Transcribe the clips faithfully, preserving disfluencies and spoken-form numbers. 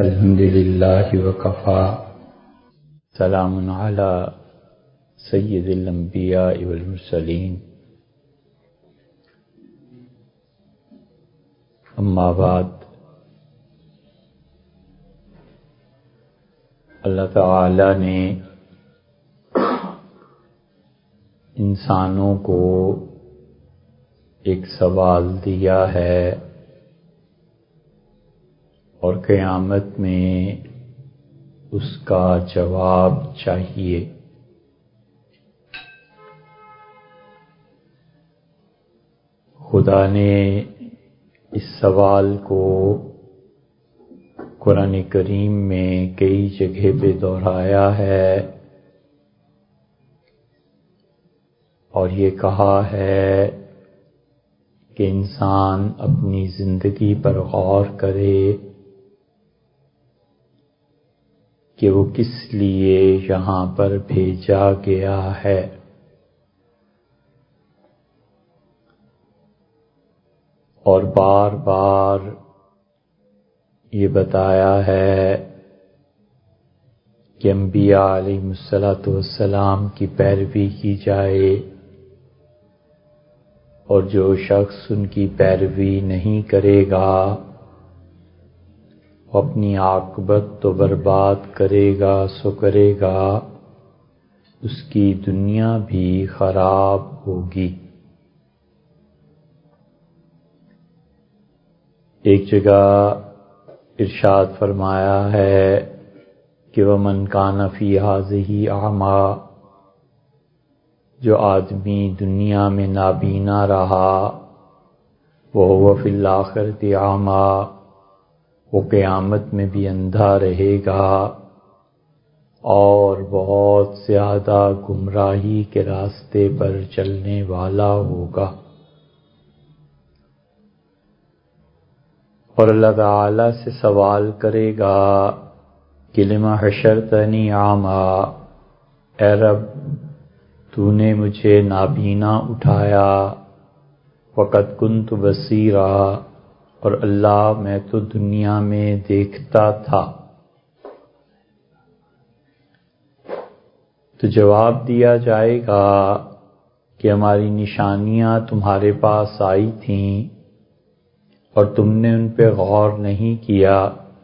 الحمد للہ وکفی سلام علی سید الانبیاء والمرسلین اما بعد۔ اللہ تعالی نے انسانوں کو ایک سوال دیا ہے اور قیامت میں اس کا جواب چاہیے۔ خدا نے اس سوال کو قرآن کریم میں کئی جگہ پہ دہرایا ہے اور یہ کہا ہے کہ انسان اپنی زندگی پر غور کرے کہ وہ کس لیے یہاں پر بھیجا گیا ہے۔ اور بار بار یہ بتایا ہے کہ انبیاء علیہ الصلوۃ والسلام کی پیروی کی جائے اور جو شخص ان کی پیروی نہیں کرے گا وہ اپنی عاقبت تو برباد کرے گا سو کرے گا اس کی دنیا بھی خراب ہوگی۔ ایک جگہ ارشاد فرمایا ہے کہ وَمَنْ كَانَ فِي هَٰذِهِ أَعْمَىٰ، جو آدمی دنیا میں نابینا رہا وَهُوَ فِي الْآخِرَةِ أَعْمَىٰ، وہ قیامت میں بھی اندھا رہے گا اور بہت زیادہ گمراہی کے راستے پر چلنے والا ہوگا۔ اور اللہ تعالی سے سوال کرے گا کہ لِمَ حَشَرْتَنِی أَعْمَىٰ، اے رب تو نے مجھے نابینا اٹھایا، وَقَدْ كُنْتُ بَصِیرًا، اور اللہ میں تو دنیا میں دیکھتا تھا۔ تو جواب دیا جائے گا کہ ہماری نشانیاں تمہارے پاس آئی تھیں اور تم نے ان پہ غور نہیں کیا،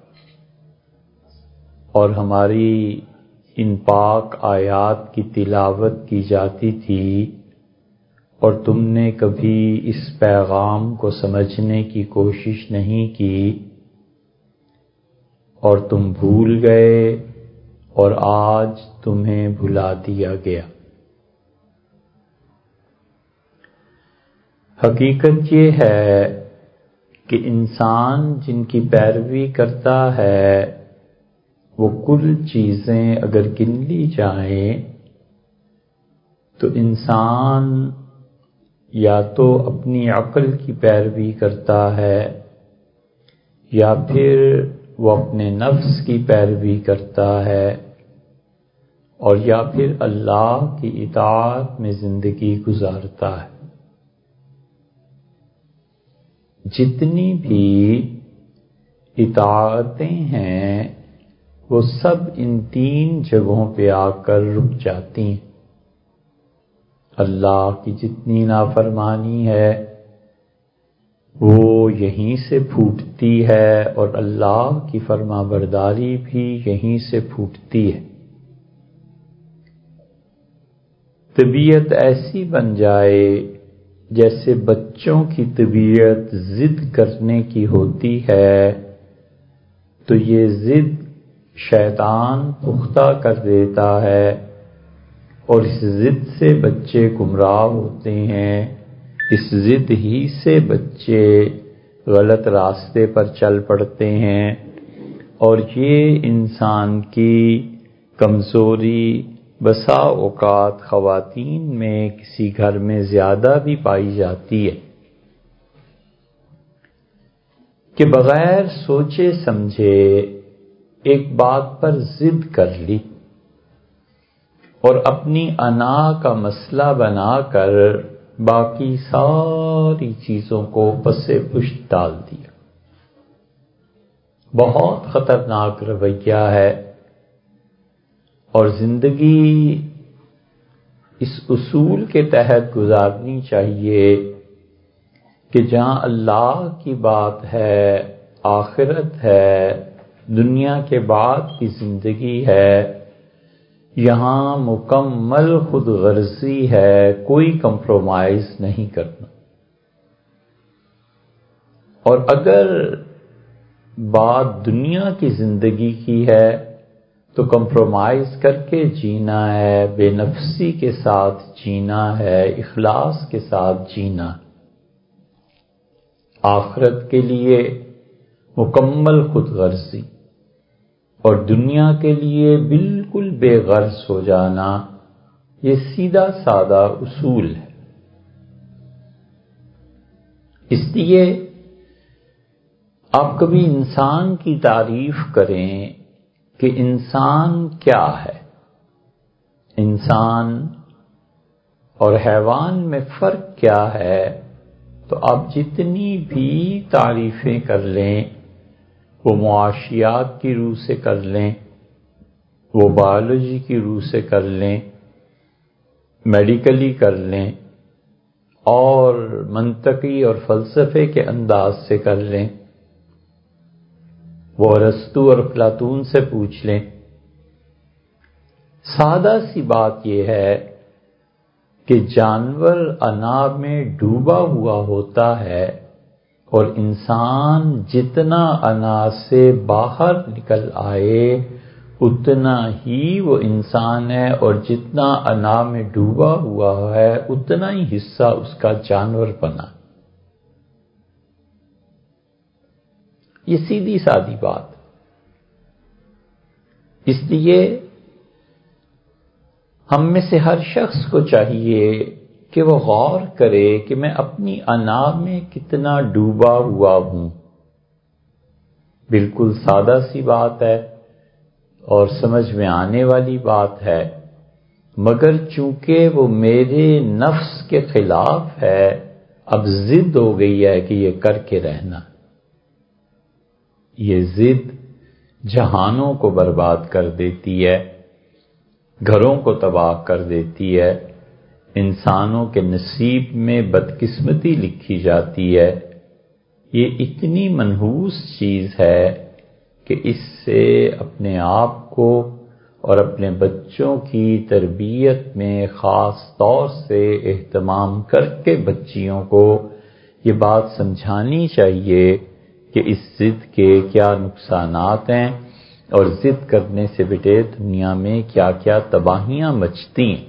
اور ہماری ان پاک آیات کی تلاوت کی جاتی تھی اور تم نے کبھی اس پیغام کو سمجھنے کی کوشش نہیں کی اور تم بھول گئے اور آج تمہیں بھلا دیا گیا۔ حقیقت یہ ہے کہ انسان جن کی پیروی کرتا ہے وہ کل چیزیں اگر گن لی جائیں تو انسان یا تو اپنی عقل کی پیروی کرتا ہے یا پھر وہ اپنے نفس کی پیروی کرتا ہے اور یا پھر اللہ کی اطاعت میں زندگی گزارتا ہے۔ جتنی بھی اطاعتیں ہیں وہ سب ان تین جگہوں پہ آ کر رک جاتی ہیں۔ اللہ کی جتنی نافرمانی ہے وہ یہیں سے پھوٹتی ہے اور اللہ کی فرما برداری بھی یہیں سے پھوٹتی ہے۔ طبیعت ایسی بن جائے جیسے بچوں کی طبیعت ضد کرنے کی ہوتی ہے تو یہ ضد شیطان پختہ کر دیتا ہے اور اس ضد سے بچے گمراہ ہوتے ہیں، اس ضد ہی سے بچے غلط راستے پر چل پڑتے ہیں، اور یہ انسان کی کمزوری بسا اوقات خواتین میں کسی گھر میں زیادہ بھی پائی جاتی ہے کہ بغیر سوچے سمجھے ایک بات پر ضد کر لی اور اپنی انا کا مسئلہ بنا کر باقی ساری چیزوں کو پس پشت ڈال دیا۔ بہت خطرناک رویہ ہے، اور زندگی اس اصول کے تحت گزارنی چاہیے کہ جہاں اللہ کی بات ہے، آخرت ہے، دنیا کے بعد کی زندگی ہے، یہاں مکمل خود غرضی ہے، کوئی کمپرومائز نہیں کرنا۔ اور اگر بات دنیا کی زندگی کی ہے تو کمپرومائز کر کے جینا ہے، بے نفسی کے ساتھ جینا ہے، اخلاص کے ساتھ جینا۔ آخرت کے لیے مکمل خود غرضی اور دنیا کے لیے بالکل بے غرض ہو جانا، یہ سیدھا سادہ اصول ہے۔ اس لیے آپ کبھی انسان کی تعریف کریں کہ انسان کیا ہے، انسان اور حیوان میں فرق کیا ہے، تو آپ جتنی بھی تعریفیں کر لیں، وہ معاشیات کی روح سے کر لیں، وہ بایولوجی کی روح سے کر لیں، میڈیکلی کر لیں، اور منطقی اور فلسفے کے انداز سے کر لیں، وہ ارسطو اور افلاطون سے پوچھ لیں، سادہ سی بات یہ ہے کہ جانور انا میں ڈوبا ہوا ہوتا ہے، اور انسان جتنا انا سے باہر نکل آئے اتنا ہی وہ انسان ہے، اور جتنا انا میں ڈوبا ہوا ہے اتنا ہی حصہ اس کا جانور بنا۔ یہ سیدھی سادی بات۔ اس لیے ہم میں سے ہر شخص کو چاہیے کہ وہ غور کرے کہ میں اپنی انا میں کتنا ڈوبا ہوا ہوں۔ بالکل سادہ سی بات ہے اور سمجھ میں آنے والی بات ہے، مگر چونکہ وہ میرے نفس کے خلاف ہے، اب ضد ہو گئی ہے کہ یہ کر کے رہنا۔ یہ ضد جہانوں کو برباد کر دیتی ہے، گھروں کو تباہ کر دیتی ہے، انسانوں کے نصیب میں بدقسمتی لکھی جاتی ہے۔ یہ اتنی منحوس چیز ہے کہ اس سے اپنے آپ کو اور اپنے بچوں کی تربیت میں خاص طور سے اہتمام کر کے بچیوں کو یہ بات سمجھانی چاہیے کہ اس ضد کے کیا نقصانات ہیں، اور ضد کرنے سے بیٹے دنیا میں کیا کیا تباہیاں مچتی ہیں۔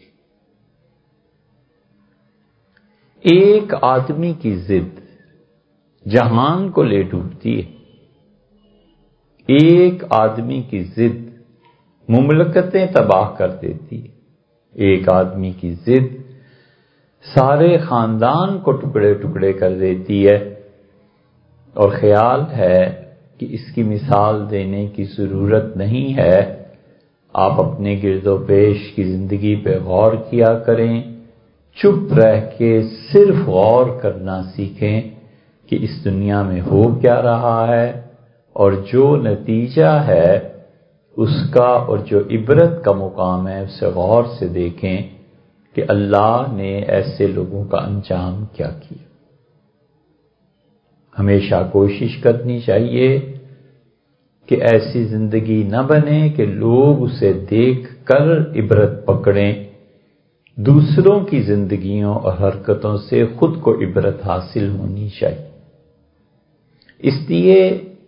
ایک آدمی کی ضد جہان کو لے ڈوبتی ہے، ایک آدمی کی ضد مملکتیں تباہ کر دیتی ہے، ایک آدمی کی ضد سارے خاندان کو ٹکڑے ٹکڑے کر دیتی ہے۔ اور خیال ہے کہ اس کی مثال دینے کی ضرورت نہیں ہے، آپ اپنے گرد و پیش کی زندگی پہ غور کیا کریں، چپ رہ کے صرف غور کرنا سیکھیں کہ اس دنیا میں ہو کیا رہا ہے، اور جو نتیجہ ہے اس کا اور جو عبرت کا مقام ہے اسے غور سے دیکھیں کہ اللہ نے ایسے لوگوں کا انجام کیا کیا۔ ہمیشہ کوشش کرنی چاہیے کہ ایسی زندگی نہ بنے کہ لوگ اسے دیکھ کر عبرت پکڑیں، دوسروں کی زندگیوں اور حرکتوں سے خود کو عبرت حاصل ہونی چاہیے۔ اس لیے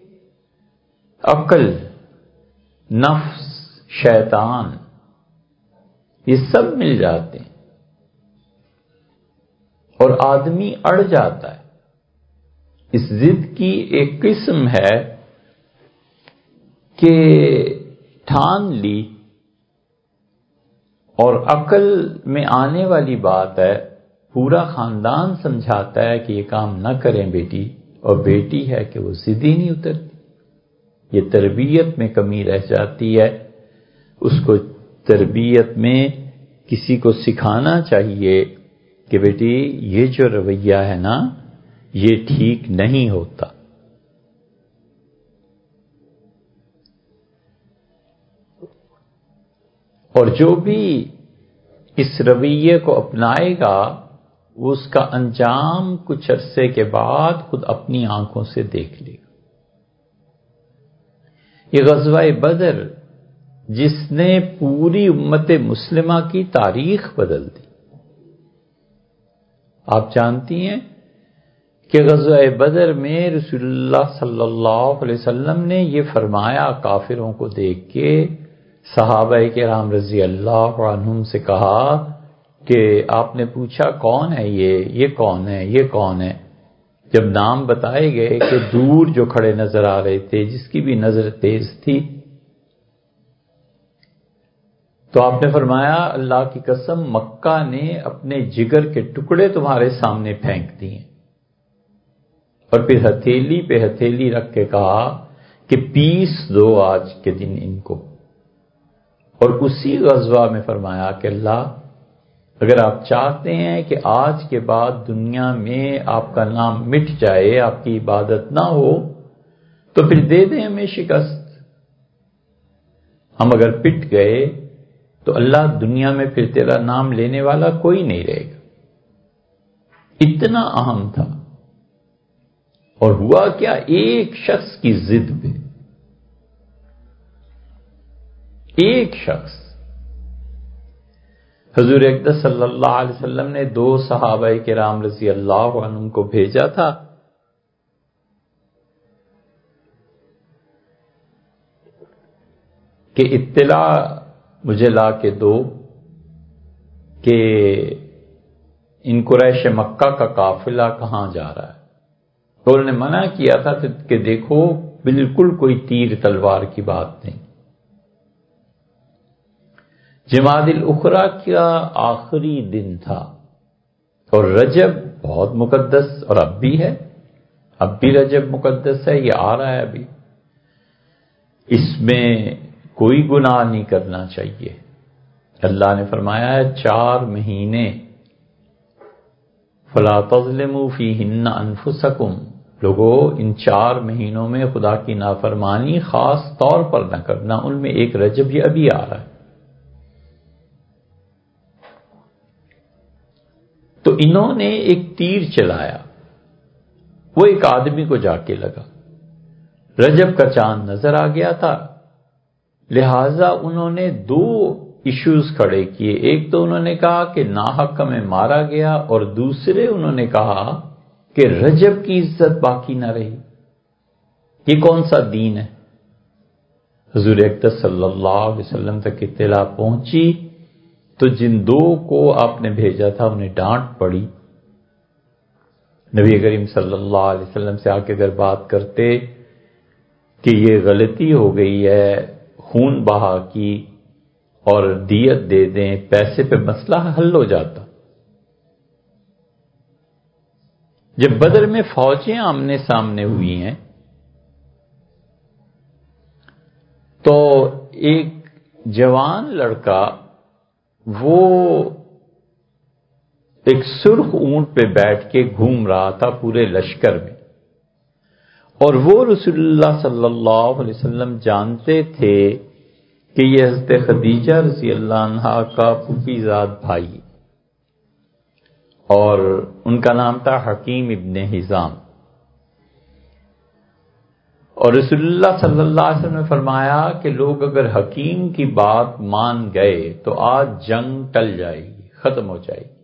عقل، نفس، شیطان یہ سب مل جاتے ہیں اور آدمی اڑ جاتا ہے۔ اس ضد کی ایک قسم ہے کہ ٹھان لی اور عقل میں آنے والی بات ہے، پورا خاندان سمجھاتا ہے کہ یہ کام نہ کریں بیٹی، اور بیٹی ہے کہ وہ ضد ہی نہیں اترتی۔ یہ تربیت میں کمی رہ جاتی ہے۔ اس کو تربیت میں کسی کو سکھانا چاہیے کہ بیٹی یہ جو رویہ ہے نا یہ ٹھیک نہیں ہوتا۔ اور جو بھی اس رویے کو اپنائے گا وہ اس کا انجام کچھ عرصے کے بعد خود اپنی آنکھوں سے دیکھ لے گا۔ یہ غزوہ بدر جس نے پوری امت مسلمہ کی تاریخ بدل دی۔ آپ جانتی ہیں کہ غزوہ بدر میں رسول اللہ صلی اللہ علیہ وسلم نے یہ فرمایا، کافروں کو دیکھ کے صحابہ کرام رضی اللہ عنہم سے کہا کہ آپ نے پوچھا کون ہے یہ یہ کون ہے یہ کون ہے؟ جب نام بتائے گئے کہ دور جو کھڑے نظر آ رہے تھے، جس کی بھی نظر تیز تھی، تو آپ نے فرمایا اللہ کی قسم مکہ نے اپنے جگر کے ٹکڑے تمہارے سامنے پھینک دیے، اور پھر ہتھیلی پہ ہتھیلی رکھ کے کہا کہ پیس دو آج کے دن ان کو۔ اور اسی غزوہ میں فرمایا کہ اللہ اگر آپ چاہتے ہیں کہ آج کے بعد دنیا میں آپ کا نام مٹ جائے، آپ کی عبادت نہ ہو، تو پھر دے دیں ہمیں شکست۔ ہم اگر پٹ گئے تو اللہ دنیا میں پھر تیرا نام لینے والا کوئی نہیں رہے گا۔ اتنا اہم تھا۔ اور ہوا کیا؟ ایک شخص کی ضد پہ ایک شخص، حضور اقدس صلی اللہ علیہ وسلم نے دو صحابہ کرام رضی اللہ عنہم کو بھیجا تھا کہ اطلاع مجھے لا کے دو کہ ان قریش مکہ کا قافلہ کہاں جا رہا ہے۔ تو انہوں نے منع کیا تھا کہ دیکھو بالکل کوئی تیر تلوار کی بات نہیں۔ جمادی الاخری کا آخری دن تھا، اور رجب بہت مقدس، اور اب بھی ہے، اب بھی رجب مقدس ہے، یہ آ رہا ہے ابھی۔ اس میں کوئی گناہ نہیں کرنا چاہیے۔ اللہ نے فرمایا ہے چار مہینے، فلا تظلموا فیہن انفسکم، لوگوں ان چار مہینوں میں خدا کی نافرمانی خاص طور پر نہ کرنا، ان میں ایک رجب یہ ابھی آ رہا ہے۔ تو انہوں نے ایک تیر چلایا، وہ ایک آدمی کو جا کے لگا، رجب کا چاند نظر آ گیا تھا، لہذا انہوں نے دو ایشوز کھڑے کیے۔ ایک تو انہوں نے کہا کہ ناحق ہمیں مارا گیا، اور دوسرے انہوں نے کہا کہ رجب کی عزت باقی نہ رہی۔ یہ کون سا دین ہے؟ حضور اقدس صلی اللہ علیہ وسلم تک اطلاع پہنچی تو جن دو کو آپ نے بھیجا تھا انہیں ڈانٹ پڑی۔ نبی کریم صلی اللہ علیہ وسلم سے آ کے اگر بات کرتے کہ یہ غلطی ہو گئی ہے، خون بہا کی، اور دیت دے دیں، پیسے پہ مسئلہ حل ہو جاتا۔ جب بدر میں فوجیں آمنے سامنے ہوئی ہیں تو ایک جوان لڑکا وہ ایک سرخ اونٹ پہ بیٹھ کے گھوم رہا تھا پورے لشکر میں، اور وہ رسول اللہ صلی اللہ علیہ وسلم جانتے تھے کہ یہ حضرت خدیجہ رضی اللہ عنہا کا پھوپھی زاد بھائی، اور ان کا نام تھا حکیم ابن حزام۔ اور رسول اللہ صلی اللہ علیہ وسلم نے فرمایا کہ لوگ اگر حکیم کی بات مان گئے تو آج جنگ ٹل جائے گی، ختم ہو جائے گی۔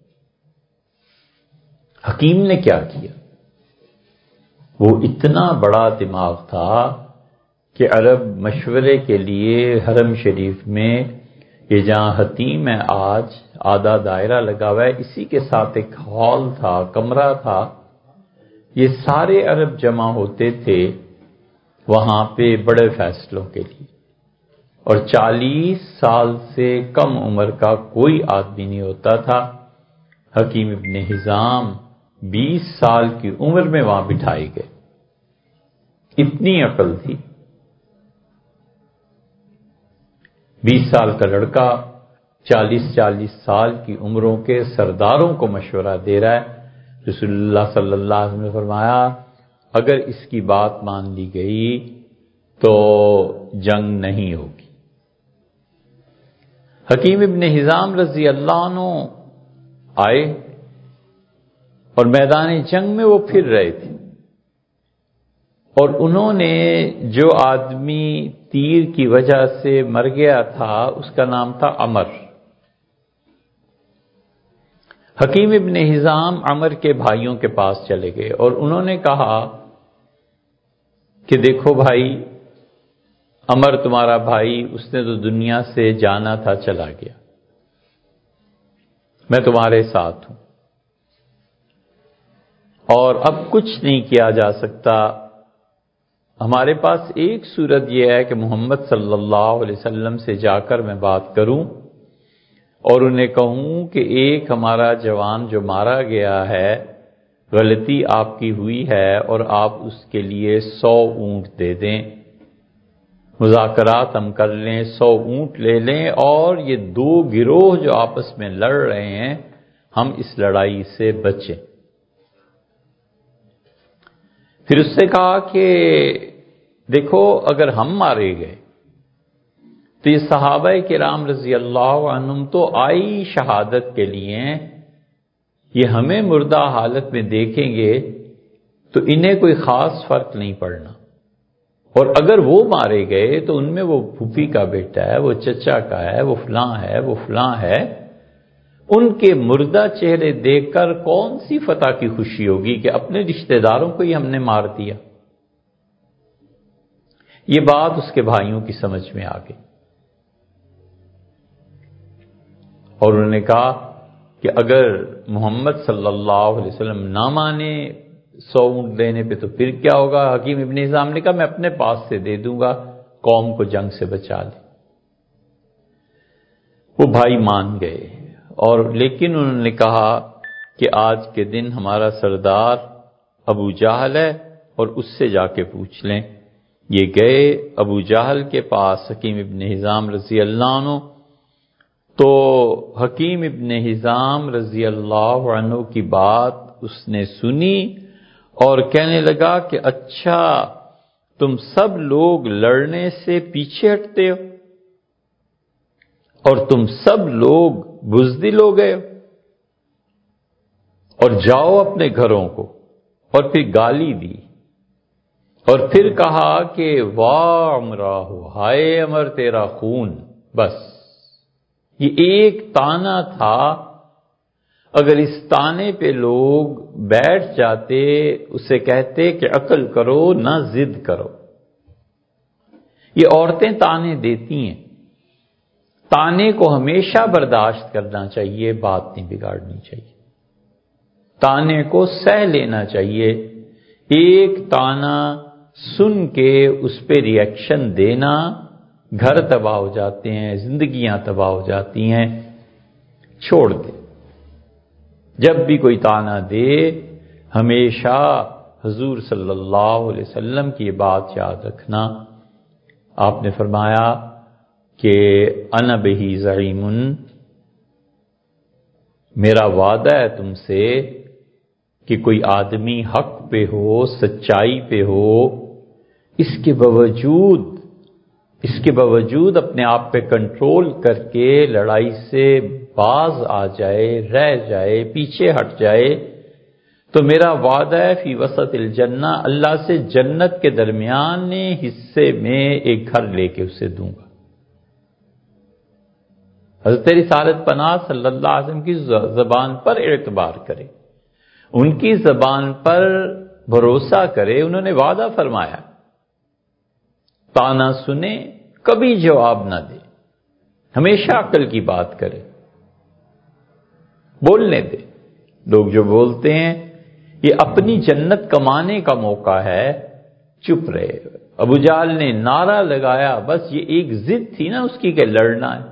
حکیم نے کیا کیا؟ وہ اتنا بڑا دماغ تھا کہ عرب مشورے کے لیے حرم شریف میں یہ جہاں حتیم ہے آج آدھا دائرہ لگا ہوا ہے، اسی کے ساتھ ایک ہال تھا، کمرہ تھا، یہ سارے عرب جمع ہوتے تھے وہاں پہ بڑے فیصلوں کے لیے، اور چالیس سال سے کم عمر کا کوئی آدمی نہیں ہوتا تھا۔ حکیم ابن حزام بیس سال کی عمر میں وہاں بٹھائے گئے، اتنی عقل تھی۔ بیس سال کا لڑکا چالیس چالیس سال کی عمروں کے سرداروں کو مشورہ دے رہا ہے۔ رسول اللہ صلی اللہ علیہ وسلم نے فرمایا اگر اس کی بات مان لی گئی تو جنگ نہیں ہوگی۔ حکیم ابن حزام رضی اللہ عنہ آئے اور میدان جنگ میں وہ پھر رہے تھے، اور انہوں نے جو آدمی تیر کی وجہ سے مر گیا تھا اس کا نام تھا عمر۔ حکیم ابن حزام عمر کے بھائیوں کے پاس چلے گئے اور انہوں نے کہا کہ دیکھو بھائی، عمر تمہارا بھائی، اس نے تو دنیا سے جانا تھا، چلا گیا، میں تمہارے ساتھ ہوں اور اب کچھ نہیں کیا جا سکتا۔ ہمارے پاس ایک صورت یہ ہے کہ محمد صلی اللہ علیہ وسلم سے جا کر میں بات کروں اور انہیں کہوں کہ ایک ہمارا جوان جو مارا گیا ہے، غلطی آپ کی ہوئی ہے اور آپ اس کے لیے سو اونٹ دے دیں، مذاکرات ہم کر لیں، سو اونٹ لے لیں اور یہ دو گروہ جو آپس میں لڑ رہے ہیں ہم اس لڑائی سے بچیں۔ پھر اس سے کہا کہ دیکھو، اگر ہم مارے گئے تو یہ صحابہ کرام رضی اللہ عنہم تو آئی شہادت کے لیے، یہ ہمیں مردہ حالت میں دیکھیں گے تو انہیں کوئی خاص فرق نہیں پڑنا، اور اگر وہ مارے گئے تو ان میں وہ پھوپھی کا بیٹا ہے، وہ چچا کا ہے، وہ فلاں ہے، وہ فلاں ہے، ان کے مردہ چہرے دیکھ کر کون سی فتح کی خوشی ہوگی کہ اپنے رشتہ داروں کو ہی ہم نے مار دیا۔ یہ بات اس کے بھائیوں کی سمجھ میں آ گئی اور انہوں نے کہا کہ اگر محمد صلی اللہ علیہ وسلم نہ مانے سو اونٹ دینے پہ تو پھر کیا ہوگا؟ حکیم ابن حزام نے کہا میں اپنے پاس سے دے دوں گا، قوم کو جنگ سے بچا لے۔ وہ بھائی مان گئے، اور لیکن انہوں نے کہا کہ آج کے دن ہمارا سردار ابو جہل ہے اور اس سے جا کے پوچھ لیں۔ یہ گئے ابو جہل کے پاس حکیم ابن حزام رضی اللہ عنہ، تو حکیم ابن حزام رضی اللہ عنہ کی بات اس نے سنی اور کہنے لگا کہ اچھا، تم سب لوگ لڑنے سے پیچھے ہٹتے ہو اور تم سب لوگ بزدل ہو گئے ہو، اور جاؤ اپنے گھروں کو، اور پھر گالی دی اور پھر کہا کہ واہ عمرہ ہو، ہائے عمر تیرا خون۔ بس یہ ایک طعنہ تھا، اگر اس طعنے پہ لوگ بیٹھ جاتے، اسے کہتے کہ عقل کرو نہ ضد کرو۔ یہ عورتیں طعنے دیتی ہیں، طعنے کو ہمیشہ برداشت کرنا چاہیے، بات نہیں بگاڑنی چاہیے، طعنے کو سہ لینا چاہیے۔ ایک طعنہ سن کے اس پہ ری ایکشن دینا، گھر تباہ ہو جاتے ہیں، زندگیاں تباہ ہو جاتی ہیں، چھوڑ دے۔ جب بھی کوئی طعنہ دے ہمیشہ حضور صلی اللہ علیہ وسلم کی یہ بات یاد رکھنا۔ آپ نے فرمایا کہ انا بہی زعیم، میرا وعدہ ہے تم سے کہ کوئی آدمی حق پہ ہو، سچائی پہ ہو، اس کے باوجود اس کے باوجود اپنے آپ پہ کنٹرول کر کے لڑائی سے باز آ جائے، رہ جائے، پیچھے ہٹ جائے، تو میرا وعدہ ہے فی وسط الجنہ، اللہ سے جنت کے درمیان حصے میں ایک گھر لے کے اسے دوں گا۔ حضرت رسالت پناہ صلی اللہ علیہ وسلم کی زبان پر اعتبار کرے، ان کی زبان پر بھروسہ کرے، انہوں نے وعدہ فرمایا، طعنہ سنے کبھی جواب نہ دے، ہمیشہ عقل کی بات کرے، بولنے دے۔ لوگ جو بولتے ہیں یہ اپنی جنت کمانے کا موقع ہے، چپ رہے۔ ابو جہل نے نعرہ لگایا، بس یہ ایک ضد تھی نا اس کی کہ لڑنا ہے۔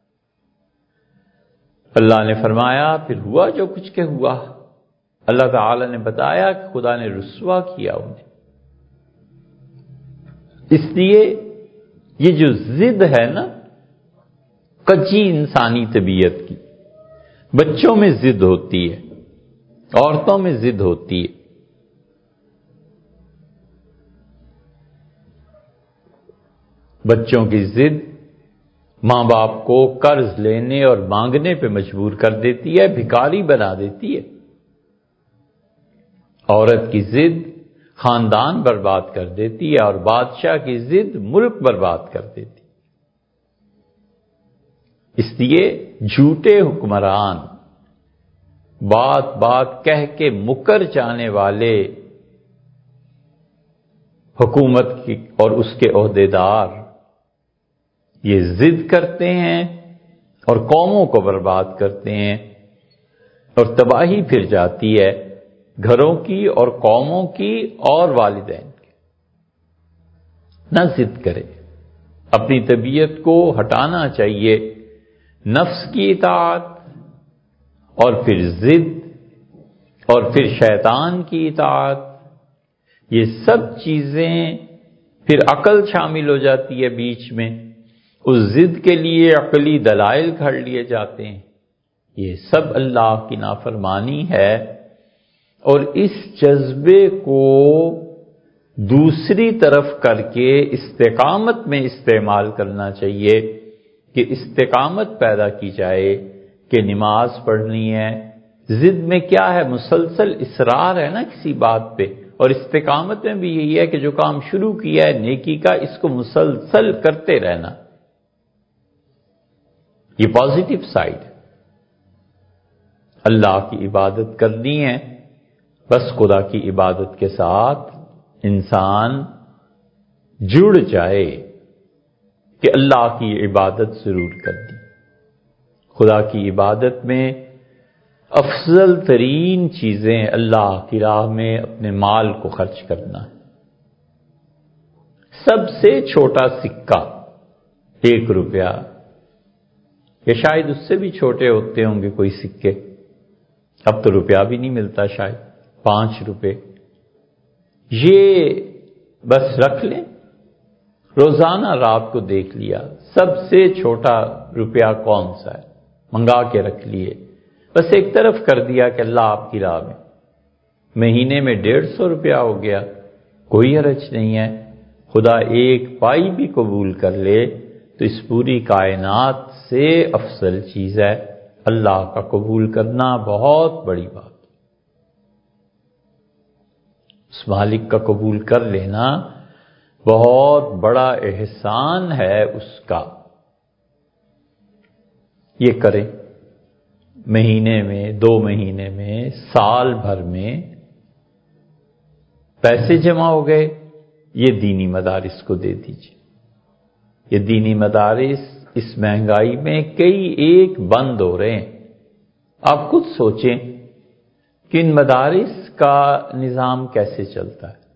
اللہ نے فرمایا پھر ہوا جو کچھ کہ ہوا، اللہ تعالی نے بتایا کہ خدا نے رسوا کیا انہیں۔ اس لیے یہ جو ضد ہے نا کچی انسانی طبیعت کی، بچوں میں ضد ہوتی ہے، عورتوں میں ضد ہوتی ہے، بچوں کی ضد ماں باپ کو قرض لینے اور مانگنے پہ مجبور کر دیتی ہے، بھکاری بنا دیتی ہے۔ عورت کی ضد خاندان برباد کر دیتی ہے اور بادشاہ کی ضد ملک برباد کر دیتی ہے۔ اس لیے جھوٹے حکمران، بات بات کہہ کے مکر جانے والے حکومت کی اور اس کے عہدیدار یہ ضد کرتے ہیں اور قوموں کو برباد کرتے ہیں، اور تباہی پھر جاتی ہے گھروں کی اور قوموں کی اور والدین کی۔ نہ ضد کرے، اپنی طبیعت کو ہٹانا چاہیے، نفس کی اطاعت اور پھر ضد اور پھر شیطان کی اطاعت، یہ سب چیزیں پھر عقل شامل ہو جاتی ہے بیچ میں، اس ضد کے لیے عقلی دلائل گھڑ لیے جاتے ہیں، یہ سب اللہ کی نافرمانی ہے۔ اور اس جذبے کو دوسری طرف کر کے استقامت میں استعمال کرنا چاہیے کہ استقامت پیدا کی جائے کہ نماز پڑھنی ہے۔ ضد میں کیا ہے؟ مسلسل اصرار ہے نا کسی بات پہ، اور استقامت میں بھی یہی ہے کہ جو کام شروع کیا ہے نیکی کا، اس کو مسلسل کرتے رہنا، یہ پازیٹو سائیڈ۔ اللہ کی عبادت کرنی ہے، بس خدا کی عبادت کے ساتھ انسان جڑ جائے کہ اللہ کی عبادت ضرور کرنی۔ خدا کی عبادت میں افضل ترین چیزیں اللہ کی راہ میں اپنے مال کو خرچ کرنا ہے۔ سب سے چھوٹا سکہ ایک روپیہ، یا شاید اس سے بھی چھوٹے ہوتے ہوں گے کوئی سکے، اب تو روپیہ بھی نہیں ملتا، شاید پانچ روپے، یہ بس رکھ لیں، روزانہ رات کو دیکھ لیا سب سے چھوٹا روپیہ کون سا ہے، منگا کے رکھ لیے، بس ایک طرف کر دیا کہ اللہ آپ کی راہ میں، مہینے میں ڈیڑھ سو روپیہ ہو گیا، کوئی حرج نہیں ہے۔ خدا ایک پائی بھی قبول کر لے تو اس پوری کائنات سے افضل چیز ہے۔ اللہ کا قبول کرنا بہت بڑی بات، اس مالک کا قبول کر لینا بہت بڑا احسان ہے اس کا۔ یہ کریں، مہینے میں، دو مہینے میں، سال بھر میں پیسے جمع ہو گئے، یہ دینی مدارس کو دے دیجیے۔ یہ دینی مدارس اس مہنگائی میں کئی ایک بند ہو رہے ہیں۔ آپ خود سوچیں کہ ان مدارس کا نظام کیسے چلتا ہے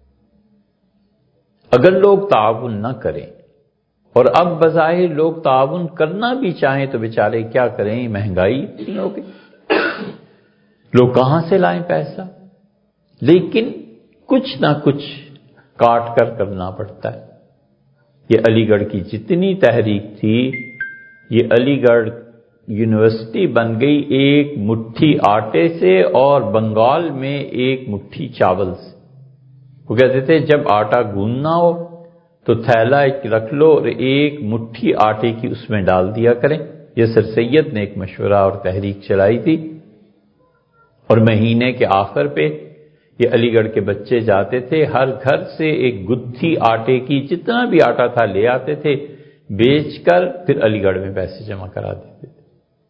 اگر لوگ تعاون نہ کریں، اور اب بظاہر لوگ تعاون کرنا بھی چاہیں تو بیچارے کیا کریں، مہنگائی اتنی ہو گئی، لوگ کہاں سے لائیں پیسہ؟ لیکن کچھ نہ کچھ کاٹ کر کرنا پڑتا ہے۔ یہ علی گڑھ کی جتنی تحریک تھی، یہ علی گڑھ یونیورسٹی بن گئی ایک مٹھی آٹے سے اور بنگال میں ایک مٹھی چاول سے۔ وہ کہتے تھے جب آٹا گوندنا ہو تو تھیلا ایک رکھ لو اور ایک مٹھی آٹے کی اس میں ڈال دیا کریں۔ یہ سر سید نے ایک مشورہ اور تحریک چلائی تھی، اور مہینے کے آخر پہ یہ علی گڑھ کے بچے جاتے تھے، ہر گھر سے ایک گتھی آٹے کی جتنا بھی آٹا تھا لے آتے تھے، بیچ کر پھر علی گڑھ میں پیسے جمع کرا دیتے تھے۔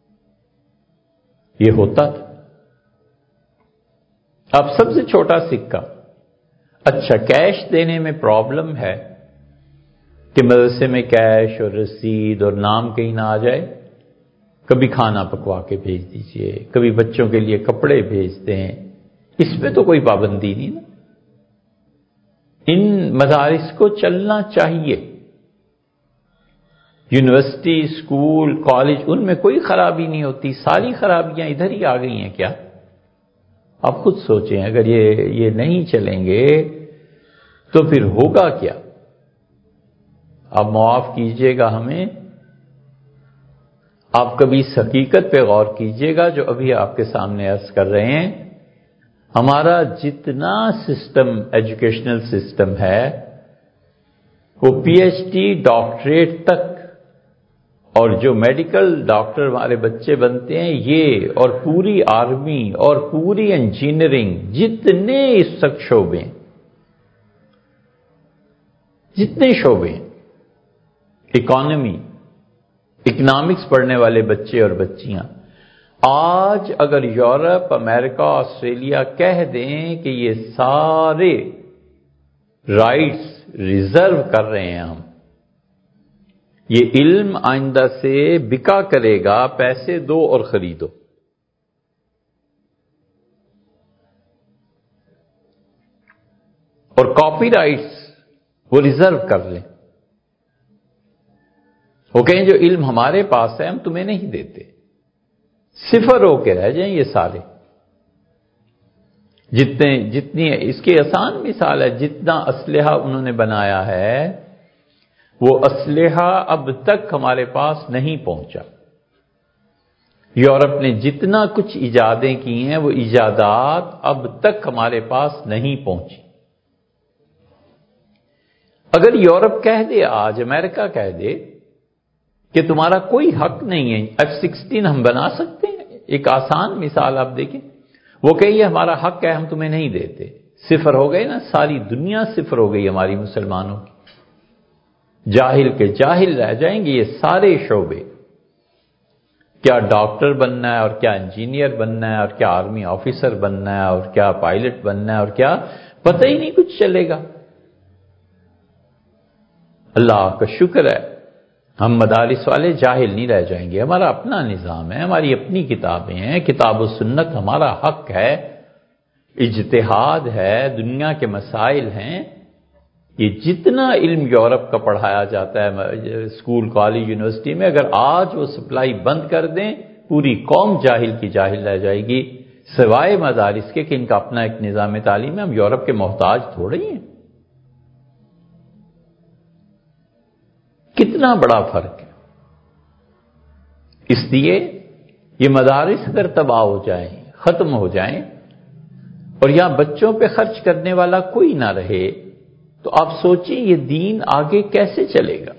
یہ ہوتا تھا۔ اب سب سے چھوٹا سکہ، اچھا کیش دینے میں پرابلم ہے کہ مدرسے میں کیش اور رسید اور نام کہیں نہ آ جائے، کبھی کھانا پکوا کے بھیج دیجئے، کبھی بچوں کے لیے کپڑے بھیج دیں، اس پہ تو کوئی پابندی نہیں نا۔ ان مدارس کو چلنا چاہیے، یونیورسٹی، اسکول، کالج، ان میں کوئی خرابی نہیں ہوتی، ساری خرابیاں ادھر ہی آ گئی ہیں کیا؟ آپ خود سوچیں، اگر یہ یہ نہیں چلیں گے تو پھر ہوگا کیا؟ آپ معاف کیجئے گا ہمیں، آپ کبھی اس حقیقت پہ غور کیجئے گا جو ابھی آپ کے سامنے عرض کر رہے ہیں۔ ہمارا جتنا سسٹم، ایجوکیشنل سسٹم ہے، وہ پی ایچ ڈی ڈاکٹریٹ تک اور جو میڈیکل ڈاکٹر ہمارے بچے بنتے ہیں یہ، اور پوری آرمی اور پوری انجینئرنگ، جتنے اس تک شعبے ہیں، جتنے شعبے ہیں، اکانومی، اکنامکس پڑھنے والے بچے اور بچیاں، آج اگر یورپ، امریکہ، آسٹریلیا کہہ دیں کہ یہ سارے رائٹس ریزرو کر رہے ہیں، ہم یہ علم آئندہ سے بکا کرے گا، پیسے دو اور خریدو، اور کاپی رائٹس وہ ریزرو کر لیں، وہ کہیں جو علم ہمارے پاس ہے ہم تمہیں نہیں دیتے، صفر ہو کے رہ جائیں یہ سارے، جتنے جتنی اس کی آسان مثال ہے، جتنا اسلحہ انہوں نے بنایا ہے وہ اسلحہ اب تک ہمارے پاس نہیں پہنچا۔ یورپ نے جتنا کچھ ایجادیں کی ہیں وہ ایجادات اب تک ہمارے پاس نہیں پہنچی۔ اگر یورپ کہہ دے، آج امریکہ کہہ دے کہ تمہارا کوئی حق نہیں ہے، ایف سکسٹین ہم بنا سکتے ہیں، ایک آسان مثال آپ دیکھیں، وہ کہ یہ ہمارا حق ہے ہم تمہیں نہیں دیتے، صفر ہو گئے نا، ساری دنیا صفر ہو گئی ہماری مسلمانوں کی، جاہل کے جاہل رہ جائیں گے یہ سارے شعبے، کیا ڈاکٹر بننا ہے اور کیا انجینئر بننا ہے اور کیا آرمی آفیسر بننا ہے اور کیا پائلٹ بننا ہے اور کیا، پتہ ہی نہیں کچھ چلے گا۔ اللہ کا شکر ہے ہم مدارس والے جاہل نہیں رہ جائیں گے، ہمارا اپنا نظام ہے، ہماری اپنی کتابیں ہیں، کتاب و سنت ہمارا حق ہے، اجتہاد ہے، دنیا کے مسائل ہیں۔ یہ جتنا علم یورپ کا پڑھایا جاتا ہے اسکول، کالج، یونیورسٹی میں، اگر آج وہ سپلائی بند کر دیں پوری قوم جاہل کی جاہل رہ جائے گی، سوائے مدارس کے کہ ان کا اپنا ایک نظام تعلیم ہے، ہم یورپ کے محتاج تھوڑے ہی ہیں۔ کتنا بڑا فرق ہے۔ اس لیے یہ مدارس اگر تباہ ہو جائیں، ختم ہو جائیں، اور یہاں بچوں پہ خرچ کرنے والا کوئی نہ رہے، تو آپ سوچیں یہ دین آگے کیسے چلے گا؟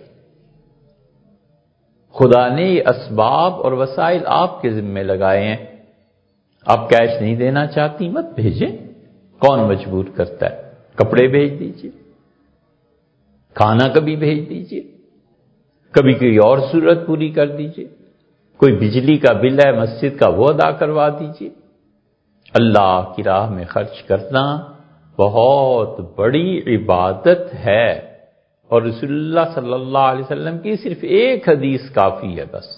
خدا نے یہ اسباب اور وسائل آپ کے ذمے لگائے ہیں، آپ کیش نہیں دینا چاہتی مت بھیجیں، کون مجبور کرتا ہے؟ کپڑے بھیج دیجئے، کھانا کبھی بھیج دیجئے، کبھی کوئی اور ضرورت پوری کر دیجئے، کوئی بجلی کا بل ہے مسجد کا وہ ادا کروا دیجئے۔ اللہ کی راہ میں خرچ کرنا بہت بڑی عبادت ہے، اور رسول اللہ صلی اللہ علیہ وسلم کی صرف ایک حدیث کافی ہے بس۔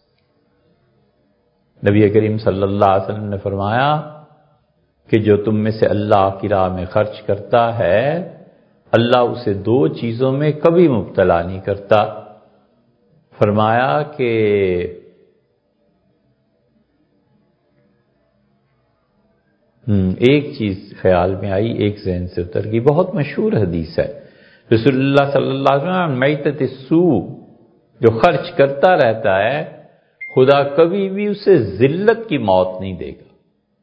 نبی کریم صلی اللہ علیہ وسلم نے فرمایا کہ جو تم میں سے اللہ کی راہ میں خرچ کرتا ہے، اللہ اسے دو چیزوں میں کبھی مبتلا نہیں کرتا۔ فرمایا کہ ایک چیز خیال میں آئی، ایک ذہن سے اتر گئی، بہت مشہور حدیث ہے، رسول اللہ صلی اللہ علیہ وسلم، میتۃ السوء، جو خرچ کرتا رہتا ہے خدا کبھی بھی اسے ذلت کی موت نہیں دے گا۔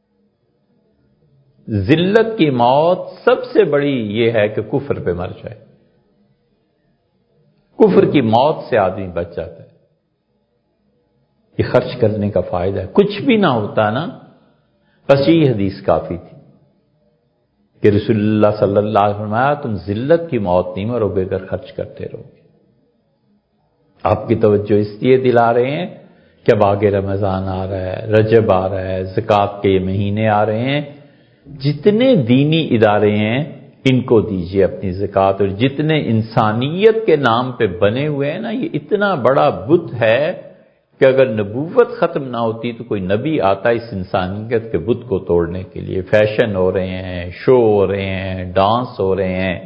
ذلت کی موت سب سے بڑی یہ ہے کہ کفر پہ مر جائے، کفر کی موت سے آدمی بچ جاتا ہے۔ یہ خرچ کرنے کا فائدہ ہے، کچھ بھی نہ ہوتا نا، بس یہ حدیث کافی تھی کہ رسول اللہ صلی اللہ علیہ وسلم فرمایا تم ذلت کی موت نہیں مرو گے اگر خرچ کرتے رہو گے۔ آپ کی توجہ اس لیے دلا رہے ہیں کہ اب آگے رمضان آ رہا ہے، رجب آ رہا ہے، زکوٰۃ کے یہ مہینے آ رہے ہیں، جتنے دینی ادارے ہیں ان کو دیجیے اپنی زکوٰۃ، اور جتنے انسانیت کے نام پہ بنے ہوئے ہیں نا، یہ اتنا بڑا بت ہے کہ اگر نبوت ختم نہ ہوتی تو کوئی نبی آتا اس انسانیت کے بت کو توڑنے کے لیے۔ فیشن ہو رہے ہیں، شو ہو رہے ہیں، ڈانس ہو رہے ہیں،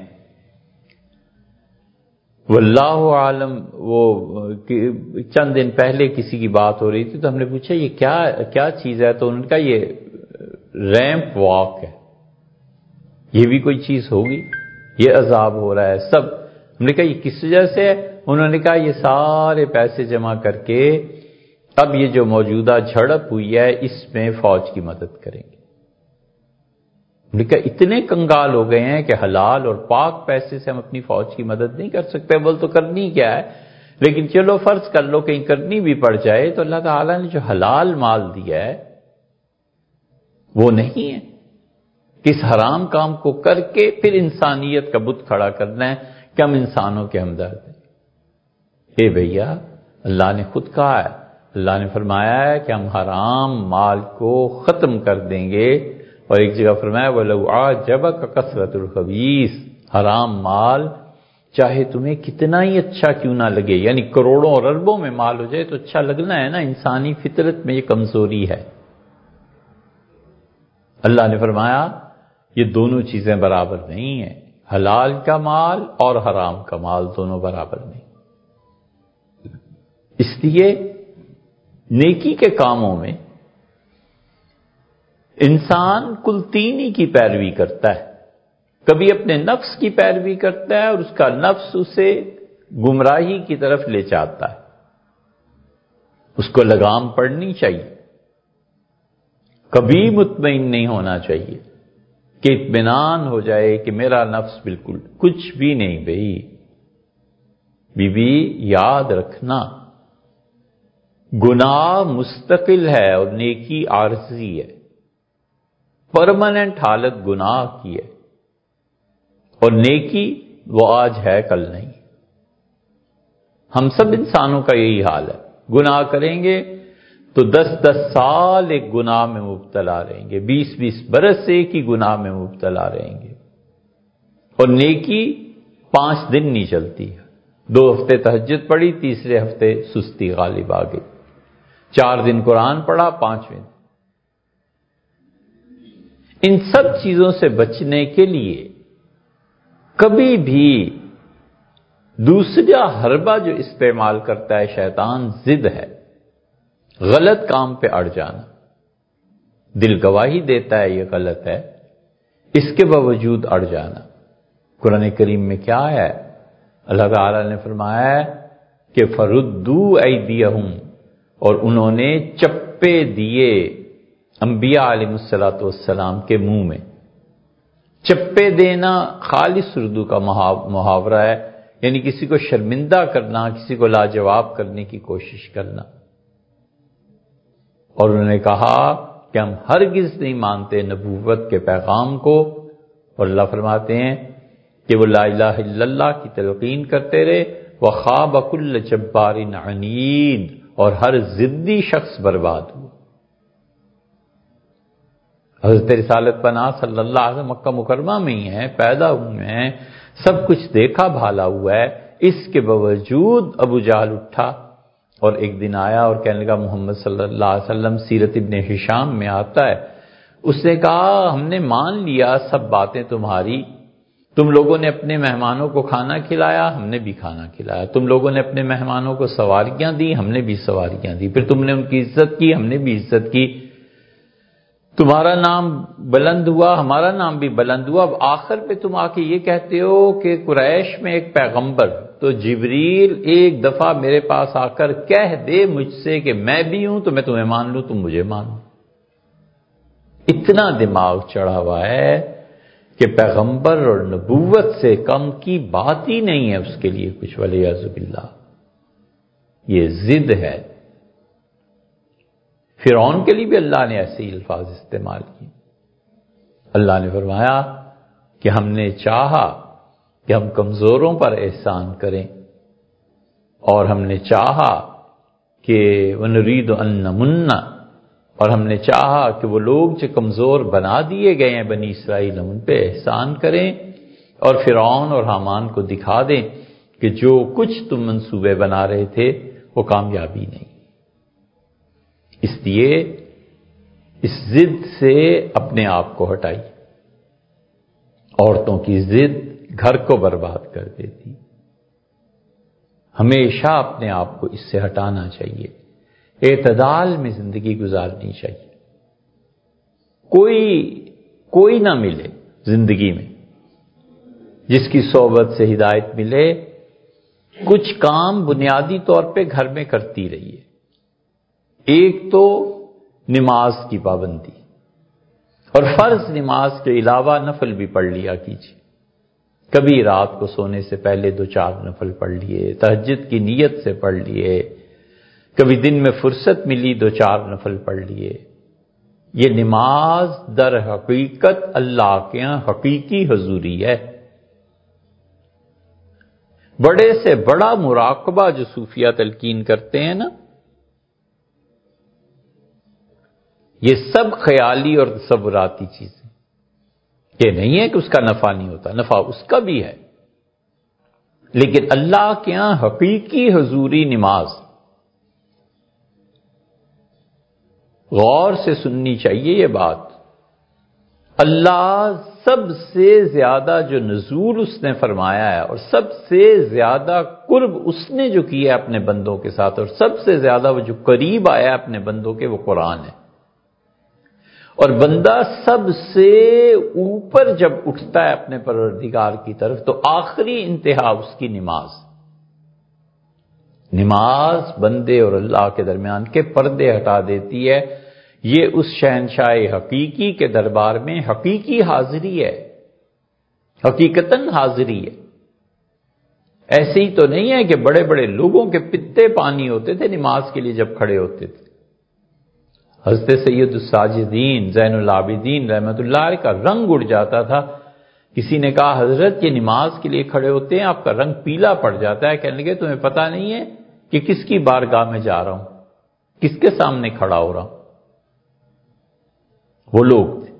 واللہ عالم۔ وہ چند دن پہلے کسی کی بات ہو رہی تھی تو ہم نے پوچھا یہ کیا کیا چیز ہے، تو ان کا یہ ریمپ واک ہے، یہ بھی کوئی چیز ہوگی، یہ عذاب ہو رہا ہے سب۔ ہم نے کہا یہ کس وجہ سے ہے؟ انہوں نے کہا یہ سارے پیسے جمع کر کے اب یہ جو موجودہ جھڑپ ہوئی ہے اس میں فوج کی مدد کریں گے۔ ہم نے کہا اتنے کنگال ہو گئے ہیں کہ حلال اور پاک پیسے سے ہم اپنی فوج کی مدد نہیں کر سکتے، بول تو کرنی کیا ہے؟ لیکن چلو فرض کر لو کہیں کرنی بھی پڑ جائے تو اللہ تعالیٰ نے جو حلال مال دیا ہے وہ نہیں ہے کہ اس حرام کام کو کر کے پھر انسانیت کا بت کھڑا کرنا ہے کہ ہم انسانوں کے ہمدرد ہیں۔ اے بھیا، اللہ نے خود کہا ہے، اللہ نے فرمایا ہے کہ ہم حرام مال کو ختم کر دیں گے، اور ایک جگہ فرمایا وَلَوْ أَعْجَبَكَ كَثْرَةُ الْخَبِيثِ، حرام مال چاہے تمہیں کتنا ہی اچھا کیوں نہ لگے، یعنی کروڑوں اور اربوں میں مال ہو جائے تو اچھا لگنا ہے نا، انسانی فطرت میں یہ کمزوری ہے۔ اللہ نے فرمایا یہ دونوں چیزیں برابر نہیں ہیں، حلال کا مال اور حرام کا مال دونوں برابر نہیں۔ اس لیے نیکی کے کاموں میں انسان کل تین ہی کی پیروی کرتا ہے، کبھی اپنے نفس کی پیروی کرتا ہے اور اس کا نفس اسے گمراہی کی طرف لے جاتا ہے، اس کو لگام پڑنی چاہیے، کبھی مطمئن نہیں ہونا چاہیے کہ اطمینان ہو جائے کہ میرا نفس بالکل کچھ بھی نہیں۔ بھئی بی بی یاد رکھنا، گناہ مستقل ہے اور نیکی عارضی ہے، پرماننٹ حالت گناہ کی ہے، اور نیکی وہ آج ہے کل نہیں۔ ہم سب انسانوں کا یہی حال ہے، گناہ کریں گے تو دس دس سال ایک گناہ میں مبتلا رہیں گے، بیس بیس برس ایک ہی گناہ میں مبتلا رہیں گے، اور نیکی پانچ دن نہیں چلتی ہے، دو ہفتے تہجد پڑھی، تیسرے ہفتے سستی غالب آ گئی، چار دن قرآن پڑھا، پانچویں دن۔ ان سب چیزوں سے بچنے کے لیے کبھی بھی دوسرا حربہ جو استعمال کرتا ہے شیطان ضد ہے، غلط کام پہ اڑ جانا، دل گواہی دیتا ہے یہ غلط ہے، اس کے باوجود اڑ جانا۔ قرآن کریم میں کیا ہے؟ اللہ تعالی نے فرمایا ہے کہ فردوا ایدیہم، اور انہوں نے چپے دیے انبیاء علیہ الصلوۃ والسلام کے منہ میں۔ چپے دینا خالص اردو کا محاورہ ہے، یعنی کسی کو شرمندہ کرنا، کسی کو لاجواب کرنے کی کوشش کرنا۔ اور انہوں نے کہا کہ ہم ہرگز نہیں مانتے نبوت کے پیغام کو، اور اللہ فرماتے ہیں کہ وہ لا الہ الا اللہ کی تلقین کرتے رہے، وَخَابَ كُلُّ جَبَّارٍ عَنِيدٍ، اور ہر ضدی شخص برباد ہوا۔ حضرت رسالت پناہ صلی اللہ علیہ وسلم مکہ مکرمہ میں ہی ہیں، پیدا ہوئے ہیں، سب کچھ دیکھا بھالا ہوا ہے، اس کے باوجود ابو جہل اٹھا اور ایک دن آیا اور کہنے لگا، محمد صلی اللہ علیہ وسلم سیرت ابن ہشام میں آتا ہے، اس نے کہا ہم نے مان لیا سب باتیں تمہاری، تم لوگوں نے اپنے مہمانوں کو کھانا کھلایا، ہم نے بھی کھانا کھلایا، تم لوگوں نے اپنے مہمانوں کو سواریاں دی، ہم نے بھی سواریاں دی، پھر تم نے ان کی عزت کی، ہم نے بھی عزت کی، تمہارا نام بلند ہوا، ہمارا نام بھی بلند ہوا، اب آخر پہ تم آ کے یہ کہتے ہو کہ قریش میں ایک پیغمبر، تو جبریل ایک دفعہ میرے پاس آ کر کہہ دے مجھ سے کہ میں بھی ہوں تو میں تمہیں مان لوں، تم مجھے مانو۔ اتنا دماغ چڑھا ہوا ہے کہ پیغمبر اور نبوت سے کم کی بات ہی نہیں ہے اس کے لیے کچھ، والعیاذ باللہ۔ یہ ضد ہے۔ فرعون کے لیے بھی اللہ نے ایسے ہی الفاظ استعمال کیے۔ اللہ نے فرمایا کہ ہم نے چاہا کہ ہم کمزوروں پر احسان کریں، اور ہم نے چاہا کہ وَنُرِيدُ أَن نَّمُنَّ، اور ہم نے چاہا کہ وہ لوگ جو کمزور بنا دیے گئے ہیں بنی اسرائیل، ہم ان پہ احسان کریں، اور فرعون اور حامان کو دکھا دیں کہ جو کچھ تم منصوبے بنا رہے تھے وہ کامیابی نہیں۔ اس لیے اس ضد سے اپنے آپ کو ہٹائیے۔ عورتوں کی ضد گھر کو برباد کر دیتی، ہمیشہ اپنے آپ کو اس سے ہٹانا چاہیے، اعتدال میں زندگی گزارنی چاہیے۔ کوئی کوئی نہ ملے زندگی میں جس کی صحبت سے ہدایت ملے، کچھ کام بنیادی طور پہ گھر میں کرتی رہیے۔ ایک تو نماز کی پابندی، اور فرض نماز کے علاوہ نفل بھی پڑھ لیا کیجیے، کبھی رات کو سونے سے پہلے دو چار نفل پڑھ لیے، تہجد کی نیت سے پڑھ لیے، کبھی دن میں فرصت ملی دو چار نفل پڑھ لیے۔ یہ نماز در حقیقت اللہ کے یہاں حقیقی حضوری ہے۔ بڑے سے بڑا مراقبہ جو صوفیہ تلقین کرتے ہیں نا، یہ سب خیالی اور تصوراتی چیزیں، یہ نہیں ہے کہ اس کا نفع نہیں ہوتا، نفع اس کا بھی ہے، لیکن اللہ کے یہاں حقیقی حضوری نماز غور سے سننی چاہیے یہ بات۔ اللہ سب سے زیادہ جو نزول اس نے فرمایا ہے اور سب سے زیادہ قرب اس نے جو کیا ہے اپنے بندوں کے ساتھ، اور سب سے زیادہ وہ جو قریب آیا ہے اپنے بندوں کے، وہ قرآن ہے۔ اور بندہ سب سے اوپر جب اٹھتا ہے اپنے پروردگار کی طرف تو آخری انتہا اس کی نماز۔ نماز بندے اور اللہ کے درمیان کے پردے ہٹا دیتی ہے۔ یہ اس شہنشاہ حقیقی کے دربار میں حقیقی حاضری ہے، حقیقتاً حاضری ہے۔ ایسے ہی تو نہیں ہے کہ بڑے بڑے لوگوں کے پتے پانی ہوتے تھے نماز کے لیے جب کھڑے ہوتے تھے۔ حضرت سید الساجدین زین العابدین رحمت اللہ علیہ کا رنگ اڑ جاتا تھا۔ کسی نے کہا حضرت یہ نماز کے لیے کھڑے ہوتے ہیں آپ کا رنگ پیلا پڑ جاتا ہے، کہنے لگے تمہیں پتہ نہیں ہے کہ کس کی بارگاہ میں جا رہا ہوں، کس کے سامنے کھڑا ہو رہا ہوں۔ وہ لوگ تھے۔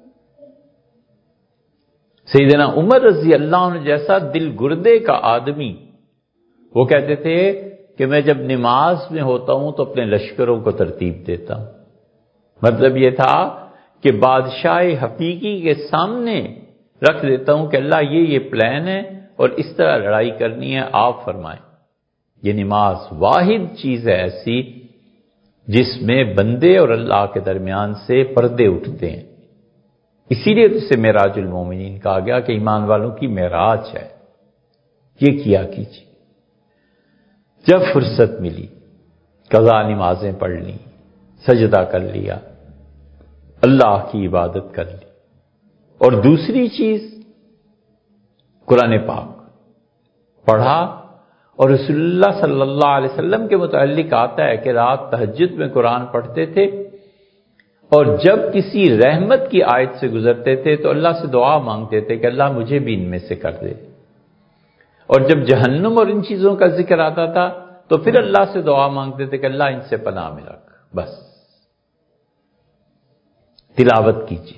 سیدنا عمر رضی اللہ عنہ جیسا دل گردے کا آدمی، وہ کہتے تھے کہ میں جب نماز میں ہوتا ہوں تو اپنے لشکروں کو ترتیب دیتا ہوں۔ مطلب یہ تھا کہ بادشاہ حقیقی کے سامنے رکھ دیتا ہوں کہ اللہ یہ یہ پلان ہے اور اس طرح لڑائی کرنی ہے، آپ فرمائیں۔ یہ نماز واحد چیز ہے ایسی جس میں بندے اور اللہ کے درمیان سے پردے اٹھتے ہیں۔ اسی لیے اسے معراج المومنین کہا گیا کہ ایمان والوں کی معراج ہے۔ یہ کیا کیجیے، جب فرصت ملی قضا نمازیں پڑھ لی، سجدہ کر لیا، اللہ کی عبادت کر لی۔ اور دوسری چیز قرآن پاک پڑھا، اور رسول اللہ صلی اللہ علیہ وسلم کے متعلق آتا ہے کہ رات تہجد میں قرآن پڑھتے تھے، اور جب کسی رحمت کی آیت سے گزرتے تھے تو اللہ سے دعا مانگتے تھے کہ اللہ مجھے بھی ان میں سے کر دے، اور جب جہنم اور ان چیزوں کا ذکر آتا تھا تو پھر اللہ سے دعا مانگتے تھے کہ اللہ ان سے پناہ میں رکھ۔ بس تلاوت کیجیے۔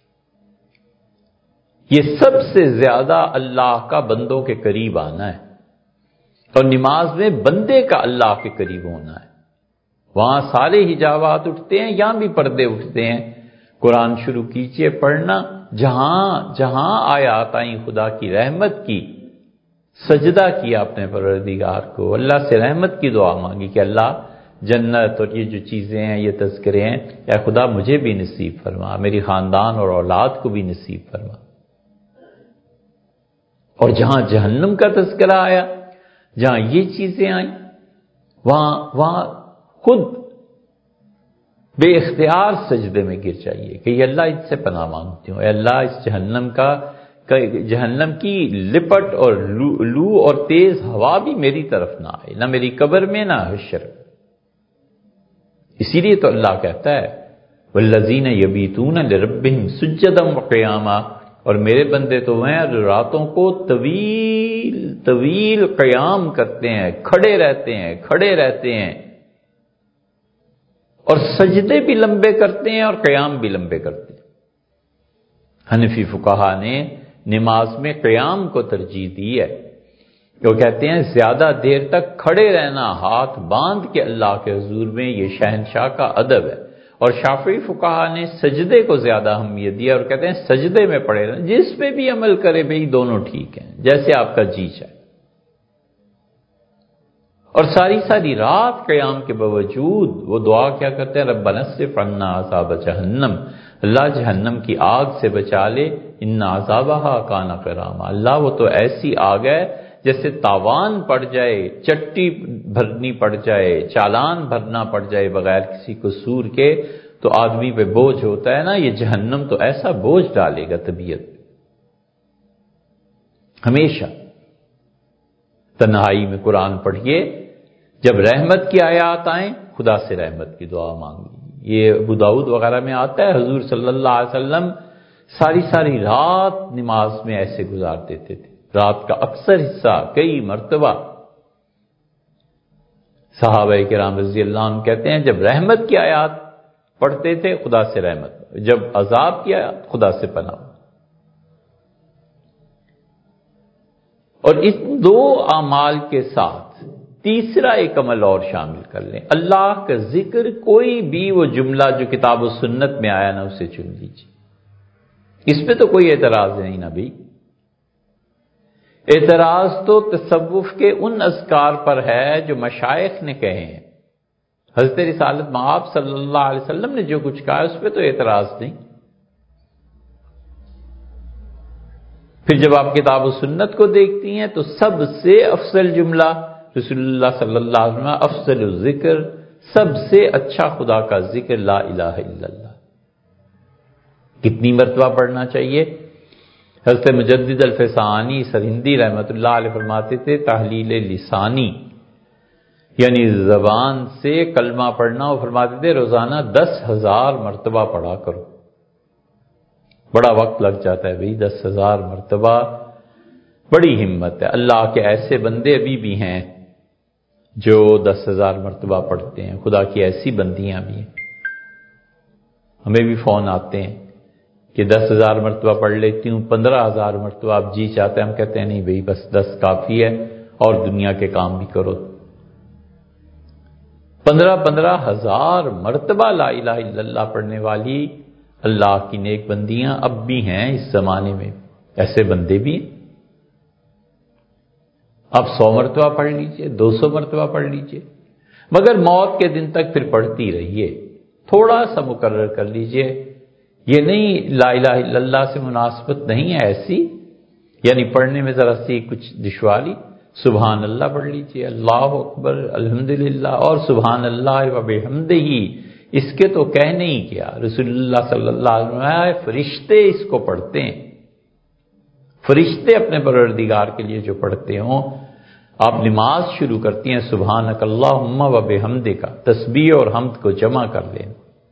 یہ سب سے زیادہ اللہ کا بندوں کے قریب آنا ہے، اور نماز میں بندے کا اللہ کے قریب ہونا ہے۔ وہاں سارے حجابات اٹھتے ہیں، یہاں بھی پردے اٹھتے ہیں۔ قرآن شروع کیجیے پڑھنا، جہاں جہاں آیات آئیں خدا کی رحمت کی، سجدہ کیا اپنے پروردگار کو، اللہ سے رحمت کی دعا مانگی کہ اللہ جنت اور یہ جو چیزیں ہیں، یہ تذکرے ہیں، اے خدا مجھے بھی نصیب فرما، میری خاندان اور اولاد کو بھی نصیب فرما۔ اور جہاں جہنم کا تذکرہ آیا، جہاں یہ چیزیں آئیں، وہاں وہاں خود بے اختیار سجدے میں گر جائیے کہ یہ اللہ اس سے پناہ مانگتی ہوں، اے اللہ اس جہنم کا جہنم کی لپٹ اور لو, لو اور تیز ہوا بھی میری طرف نہ آئے، نہ میری قبر میں نہ حشر۔ اسی لیے تو اللہ کہتا ہے والذین یبیتون لربہم سجدا وقیاما، اور میرے بندے تو وہ ہیں جو راتوں کو طویل طویل قیام کرتے ہیں، کھڑے رہتے ہیں کھڑے رہتے ہیں اور سجدے بھی لمبے کرتے ہیں اور قیام بھی لمبے کرتے ہیں۔ حنفی فقہا نے نماز میں قیام کو ترجیح دی ہے، وہ کہتے ہیں زیادہ دیر تک کھڑے رہنا ہاتھ باندھ کے اللہ کے حضور میں، یہ شہنشاہ کا ادب ہے۔ اور شافعی فقہا نے سجدے کو زیادہ اہمیت دیا اور کہتے ہیں سجدے میں پڑے رہنا، جس پہ بھی عمل کرے بھئی دونوں ٹھیک ہیں، جیسے آپ کا جی چاہے۔ اور ساری ساری رات قیام کے باوجود وہ دعا کیا کرتے ہیں، ربنا اصرف عنا عذاب جہنم، اللہ جہنم کی آگ سے بچا لے، ان عذابہا کان غراما، اللہ وہ تو ایسی آگ ہے جیسے تاوان پڑ جائے، چٹی بھرنی پڑ جائے، چالان بھرنا پڑ جائے بغیر کسی قصور کے تو آدمی پہ بوجھ ہوتا ہے نا، یہ جہنم تو ایسا بوجھ ڈالے گا طبیعت۔ ہمیشہ تنہائی میں قرآن پڑھیے، جب رحمت کی آیات آئیں خدا سے رحمت کی دعا مانگی۔ یہ ابو داؤد وغیرہ میں آتا ہے حضور صلی اللہ علیہ وسلم ساری ساری رات نماز میں ایسے گزار دیتے تھے، رات کا اکثر حصہ کئی مرتبہ۔ صحابہ کرام رضی اللہ عنہ کہتے ہیں جب رحمت کی آیات پڑھتے تھے خدا سے رحمت، جب عذاب کی آیات خدا سے پناہ۔ اور اس دو اعمال کے ساتھ تیسرا ایک عمل اور شامل کر لیں، اللہ کا ذکر، کوئی بھی وہ جملہ جو کتاب و سنت میں آیا نا اسے چن لیجیے، اس پہ تو کوئی اعتراض نہیں نا بھائی۔ اعتراض تو تصوف کے ان اذکار پر ہے جو مشائخ نے کہے ہیں، حضرت رسالت مآب صلی اللہ علیہ وسلم نے جو کچھ کہا اس پہ تو اعتراض نہیں۔ پھر جب آپ کتاب و سنت کو دیکھتی ہیں تو سب سے افضل جملہ رسول اللہ صلی اللہ علیہ وسلم، افضل الذکر، سب سے اچھا خدا کا ذکر لا الہ الا اللہ۔ کتنی مرتبہ پڑھنا چاہیے؟ حضرت مجدد الفسانی سرہندی رحمۃ اللہ علیہ فرماتے تھے تحلیل لسانی یعنی زبان سے کلمہ پڑھنا، وہ فرماتے تھے روزانہ دس ہزار مرتبہ پڑھا کرو۔ بڑا وقت لگ جاتا ہے بھئی، دس ہزار مرتبہ بڑی ہمت ہے۔ اللہ کے ایسے بندے ابھی بھی ہیں جو دس ہزار مرتبہ پڑھتے ہیں، خدا کی ایسی بندیاں بھی ہیں۔ ہمیں بھی فون آتے ہیں کہ دس ہزار مرتبہ پڑھ لیتی ہوں، پندرہ ہزار مرتبہ آپ جی چاہتے ہیں، ہم کہتے ہیں نہیں بھئی بس دس کافی ہے اور دنیا کے کام بھی کرو۔ پندرہ پندرہ ہزار مرتبہ لا الہ الا اللہ پڑھنے والی اللہ کی نیک بندیاں اب بھی ہیں اس زمانے میں، ایسے بندے بھی ہیں۔ آپ سو مرتبہ پڑھ لیجئے، دو سو مرتبہ پڑھ لیجئے، مگر موت کے دن تک پھر پڑھتی رہیے، تھوڑا سا مقرر کر لیجئے۔ یہ نہیں لا الہ الا اللہ سے مناسبت نہیں ہے ایسی، یعنی پڑھنے میں ذرا سی کچھ دشواری، سبحان اللہ پڑھ لیجئے، اللہ اکبر، الحمدللہ، اور سبحان اللہ و بحمدہ، اس کے تو کہنے ہی کیا، رسول اللہ صلی اللہ علیہ وسلم فرشتے اس کو پڑھتے ہیں، فرشتے اپنے پروردگار کے لیے جو پڑھتے ہوں۔ آپ نماز شروع کرتی ہیں سبحانک اللہم و بحمدک، تسبیح اور حمد کو جمع کر لیں۔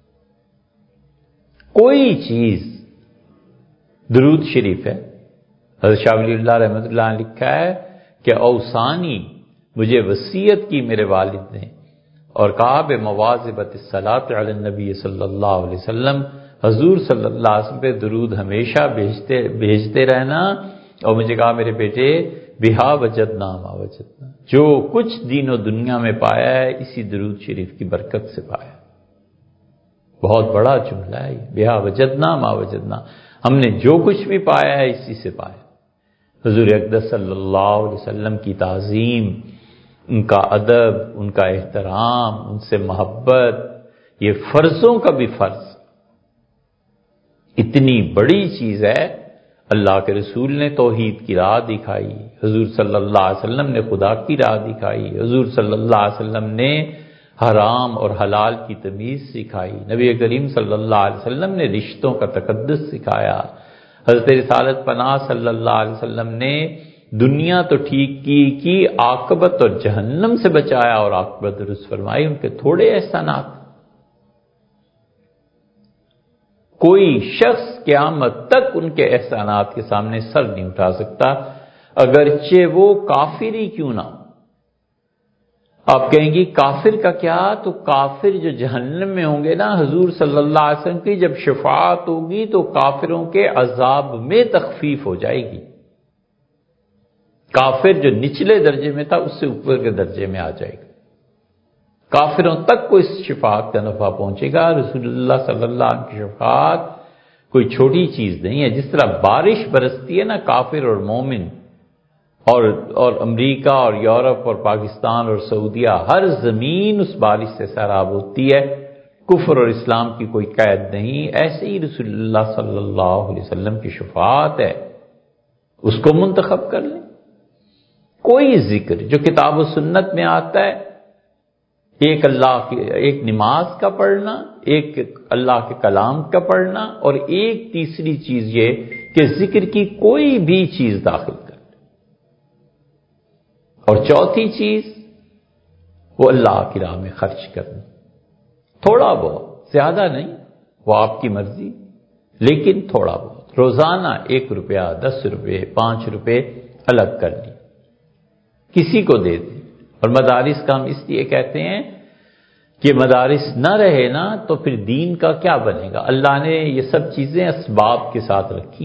کوئی چیز، درود شریف ہے، حضرت شاہ ولی اللہ رحمۃ اللہ نے لکھا ہے کہ اوصانی، مجھے وصیت کی میرے والد نے اور کہا بے مواظبت الصلاۃ علی النبی صلی اللہ علیہ وسلم، حضور صلی اللہ علیہ وسلم پہ درود ہمیشہ بھیجتے بھیجتے رہنا، اور مجھے کہا میرے بیٹے بہا وجدنا ما وجدنا، جو کچھ دین و دنیا میں پایا ہے اسی درود شریف کی برکت سے پایا۔ بہت بڑا جملہ ہے یہ، بہا وجدنا ما وجدنا، ہم نے جو کچھ بھی پایا ہے اسی سے پایا۔ حضور اقدس صلی اللہ علیہ وسلم کی تعظیم، ان کا ادب، ان کا احترام، ان سے محبت، یہ فرضوں کا بھی فرض، اتنی بڑی چیز ہے۔ اللہ کے رسول نے توحید کی راہ دکھائی، حضور صلی اللہ علیہ وسلم نے خدا کی راہ دکھائی، حضور صلی اللہ علیہ وسلم نے حرام اور حلال کی تمیز سکھائی، نبی کریم صلی اللہ علیہ وسلم نے رشتوں کا تقدس سکھایا، حضرت رسالت پناہ صلی اللہ علیہ وسلم نے دنیا تو ٹھیک کی کی عاقبت اور جہنم سے بچایا اور عاقبت درست فرمائی۔ ان کے تھوڑے احسانات، کوئی شخص قیامت تک ان کے احسانات کے سامنے سر نہیں اٹھا سکتا، اگرچہ وہ کافر ہی کیوں نہ ہو۔ آپ کہیں گی کافر کا کیا؟ تو کافر جو جہنم میں ہوں گے نا، حضور صلی اللہ علیہ وسلم کی جب شفاعت ہوگی تو کافروں کے عذاب میں تخفیف ہو جائے گی۔ کافر جو نچلے درجے میں تھا اس سے اوپر کے درجے میں آ جائے گا، کافروں تک کو اس شفاعت کا نفع پہنچے گا۔ رسول اللہ صلی اللہ علیہ وسلم کی شفاعت کوئی چھوٹی چیز نہیں ہے۔ جس طرح بارش برستی ہے نا کافر اور مومن، اور اور امریکہ اور یورپ اور پاکستان اور سعودیہ، ہر زمین اس بارش سے سیراب ہوتی ہے، کفر اور اسلام کی کوئی قید نہیں، ایسے ہی رسول اللہ صلی اللہ علیہ وسلم کی شفاعت ہے، اس کو منتخب کر لیں۔ کوئی ذکر جو کتاب و سنت میں آتا ہے، ایک اللہ کی ایک نماز کا پڑھنا، ایک اللہ کے کلام کا پڑھنا، اور ایک تیسری چیز یہ کہ ذکر کی کوئی بھی چیز داخل کر، اور چوتھی چیز وہ اللہ کی راہ میں خرچ کرنا، تھوڑا بہت، زیادہ نہیں، وہ آپ کی مرضی، لیکن تھوڑا بہت، روزانہ ایک روپیہ، دس روپے، پانچ روپے الگ کر لی، کسی کو دے دیں۔ اور مدارس کا ہم اس لیے کہتے ہیں کہ مدارس نہ رہے نا تو پھر دین کا کیا بنے گا؟ اللہ نے یہ سب چیزیں اسباب کے ساتھ رکھی۔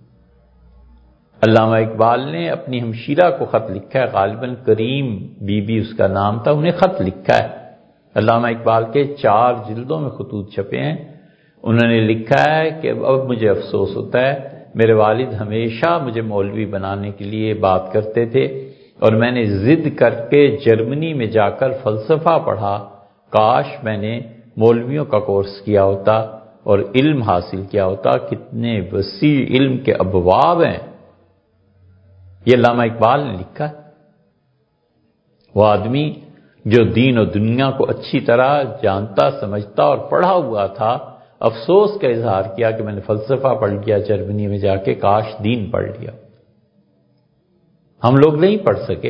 علامہ اقبال نے اپنی ہمشیرہ کو خط لکھا ہے، غالباً کریم بی بی اس کا نام تھا، انہیں خط لکھا ہے۔ علامہ اقبال کے چار جلدوں میں خطوط چھپے ہیں۔ انہوں نے لکھا ہے کہ اب مجھے افسوس ہوتا ہے، میرے والد ہمیشہ مجھے مولوی بنانے کے لیے بات کرتے تھے اور میں نے ضد کر کے جرمنی میں جا کر فلسفہ پڑھا، کاش میں نے مولویوں کا کورس کیا ہوتا اور علم حاصل کیا ہوتا، کتنے وسیع علم کے ابواب ہیں۔ یہ علامہ اقبال نے لکھا ہے۔ وہ آدمی جو دین و دنیا کو اچھی طرح جانتا، سمجھتا اور پڑھا ہوا تھا، افسوس کا اظہار کیا کہ میں نے فلسفہ پڑھ لیا جرمنی میں جا کے، کاش دین پڑھ لیا۔ ہم لوگ نہیں پڑھ سکے،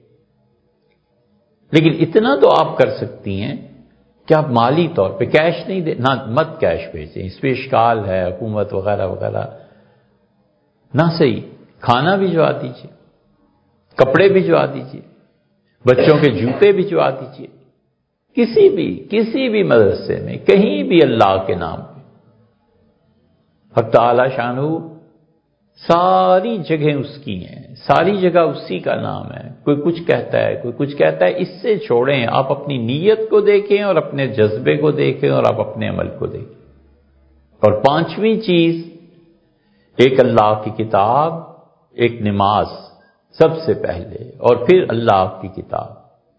لیکن اتنا تو آپ کر سکتی ہیں کہ آپ مالی طور پہ کیش نہیں دے، نہ مت کیش بھیجیں، اس پہ اشکال ہے حکومت وغیرہ وغیرہ، نہ صحیح، کھانا بھجوا دیجیے، کپڑے بھجوا دیجیے، بچوں کے جوتے بھجوا دیجیے، کسی بھی کسی بھی مدرسے میں کہیں بھی اللہ کے نام پہ۔ حق تعالی شانہ ساری جگہیں اس کی ہیں، ساری جگہ اسی کا نام ہے، کوئی کچھ کہتا ہے، کوئی کچھ کہتا ہے، اس سے چھوڑیں، آپ اپنی نیت کو دیکھیں اور اپنے جذبے کو دیکھیں اور آپ اپنے عمل کو دیکھیں۔ اور پانچویں چیز، ایک اللہ کی کتاب، ایک نماز سب سے پہلے، اور پھر اللہ کی کتاب،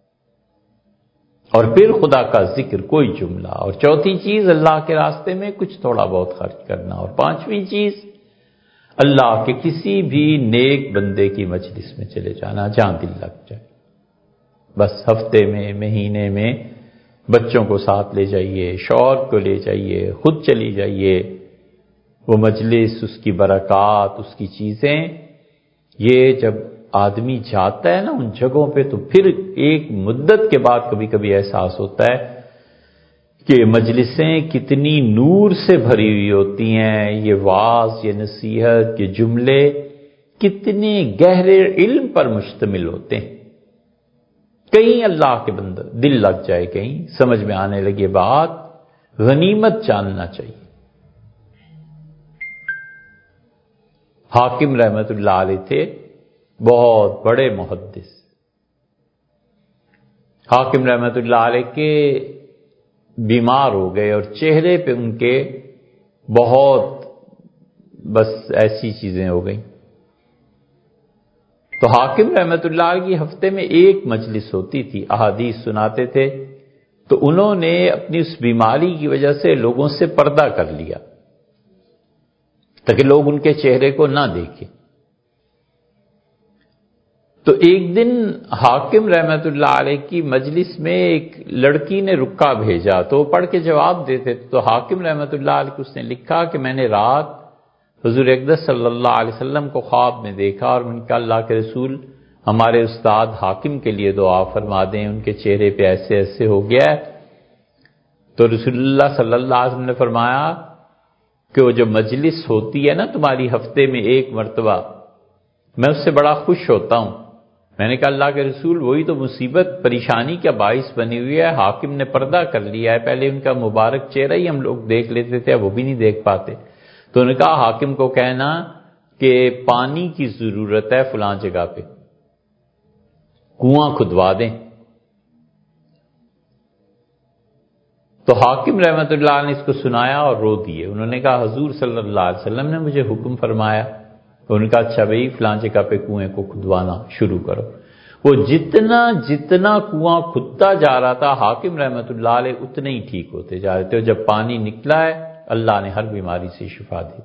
اور پھر خدا کا ذکر، کوئی جملہ، اور چوتھی چیز اللہ کے راستے میں کچھ تھوڑا بہت خرچ کرنا، اور پانچویں چیز اللہ کے کسی بھی نیک بندے کی مجلس میں چلے جانا جہاں دل لگ جائے۔ بس ہفتے میں، مہینے میں بچوں کو ساتھ لے جائیے، شوہر کو لے جائیے، خود چلی جائیے، وہ مجلس، اس کی برکات، اس کی چیزیں، یہ جب آدمی جاتا ہے نا ان جگہوں پہ تو پھر ایک مدت کے بعد کبھی کبھی احساس ہوتا ہے کہ مجلسیں کتنی نور سے بھری ہوئی ہوتی ہیں، یہ واعظ، یہ نصیحت، یہ جملے کتنے گہرے علم پر مشتمل ہوتے ہیں۔ کہیں اللہ کے بندے دل لگ جائے، کہیں سمجھ میں آنے لگے بات، غنیمت جاننا چاہیے۔ حاکم رحمت اللہ علیہ تھے، بہت بڑے محدث۔ حاکم رحمت اللہ علیہ کے بیمار ہو گئے اور چہرے پہ ان کے بہت بس ایسی چیزیں ہو گئیں۔ تو حاکم رحمت اللہ علیہ کی ہفتے میں ایک مجلس ہوتی تھی، احادیث سناتے تھے، تو انہوں نے اپنی اس بیماری کی وجہ سے لوگوں سے پردہ کر لیا تاکہ لوگ ان کے چہرے کو نہ دیکھیں۔ تو ایک دن حاکم رحمت اللہ علیہ کی مجلس میں ایک لڑکی نے رکا بھیجا تو وہ پڑھ کے جواب دیتے تھے، تو حاکم رحمت اللہ علیہ کو اس نے لکھا کہ میں نے رات حضور اقدس صلی اللہ علیہ وسلم کو خواب میں دیکھا اور میں نے کہا اللہ کے رسول ہمارے استاد حاکم کے لیے دعا فرما دیں، ان کے چہرے پہ ایسے ایسے ہو گیا ہے۔ تو رسول اللہ صلی اللہ علیہ وسلم نے فرمایا کہ وہ جو مجلس ہوتی ہے نا تمہاری ہفتے میں ایک مرتبہ، میں اس سے بڑا خوش ہوتا ہوں۔ میں نے کہا اللہ کے رسول وہی تو مصیبت پریشانی کا باعث بنی ہوئی ہے، حاکم نے پردہ کر لیا ہے، پہلے ان کا مبارک چہرہ ہی ہم لوگ دیکھ لیتے تھے، وہ بھی نہیں دیکھ پاتے۔ تو انہوں نے کہا حاکم کو کہنا کہ پانی کی ضرورت ہے فلاں جگہ پہ، کنواں کھدوا دیں۔ تو حاکم رحمت اللہ نے اس کو سنایا اور رو دیے۔ انہوں نے کہا حضور صلی اللہ علیہ وسلم نے مجھے حکم فرمایا۔ انہوں نے کہا اچھا بھائی فلاں جگہ پہ کنویں کو کھدوانا شروع کرو۔ وہ جتنا جتنا کنواں کھدتا جا رہا تھا حاکم رحمت اللہ علیہ اتنے ہی ٹھیک ہوتے جا رہے تھے، اور جب پانی نکلا ہے اللہ نے ہر بیماری سے شفا دی۔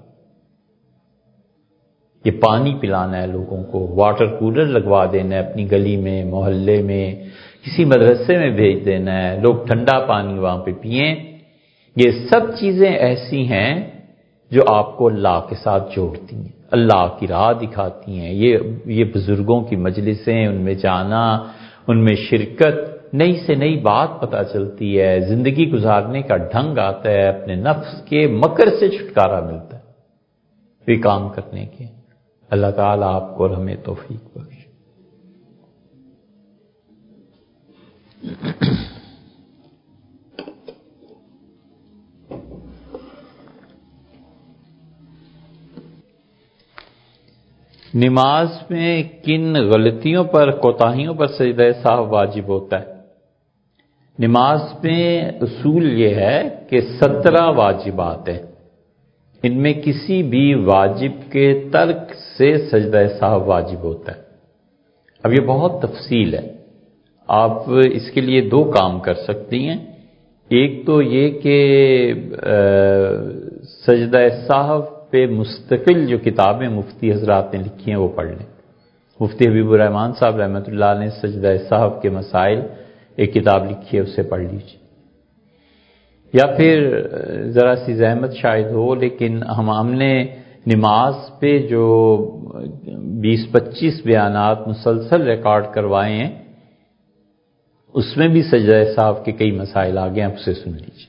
یہ پانی پلانا ہے لوگوں کو، واٹر کولر لگوا دینا ہے اپنی گلی میں، محلے میں، کسی مدرسے میں بھیج دینا ہے، لوگ ٹھنڈا پانی وہاں پہ پئیں۔ یہ سب چیزیں ایسی ہیں جو آپ کو اللہ کے ساتھ جوڑتی ہیں، اللہ کی راہ دکھاتی ہیں. یہ یہ بزرگوں کی مجلسیں، ان میں جانا، ان میں شرکت، نئی سے نئی بات پتہ چلتی ہے، زندگی گزارنے کا ڈھنگ آتا ہے، اپنے نفس کے مکر سے چھٹکارا ملتا ہے یہ کام کرنے کے. اللہ تعالیٰ آپ کو اور ہمیں توفیق بخشے. نماز میں کن غلطیوں پر، کوتاہیوں پر سجدہ سہو واجب ہوتا ہے؟ نماز میں اصول یہ ہے کہ سترہ واجبات ہیں، ان میں کسی بھی واجب کے ترک سے سجدہ سہو واجب ہوتا ہے. اب یہ بہت تفصیل ہے، آپ اس کے لیے دو کام کر سکتی ہیں. ایک تو یہ کہ سجدہ سہو پہ مستقل جو کتابیں مفتی حضرات نے لکھی ہیں وہ پڑھ لیں. مفتی حبیب الرحمان صاحب رحمۃ اللہ نے سجدہ سہو کے مسائل ایک کتاب لکھی ہے، اسے پڑھ لیجیے. یا پھر ذرا سی زحمت شاید ہو، لیکن ہم ہم نے نماز پہ جو بیس پچیس بیانات مسلسل ریکارڈ کروائے ہیں اس میں بھی سجدہ سہو کے کئی مسائل آ گئے ہیں، آپ اسے سن لیجیے.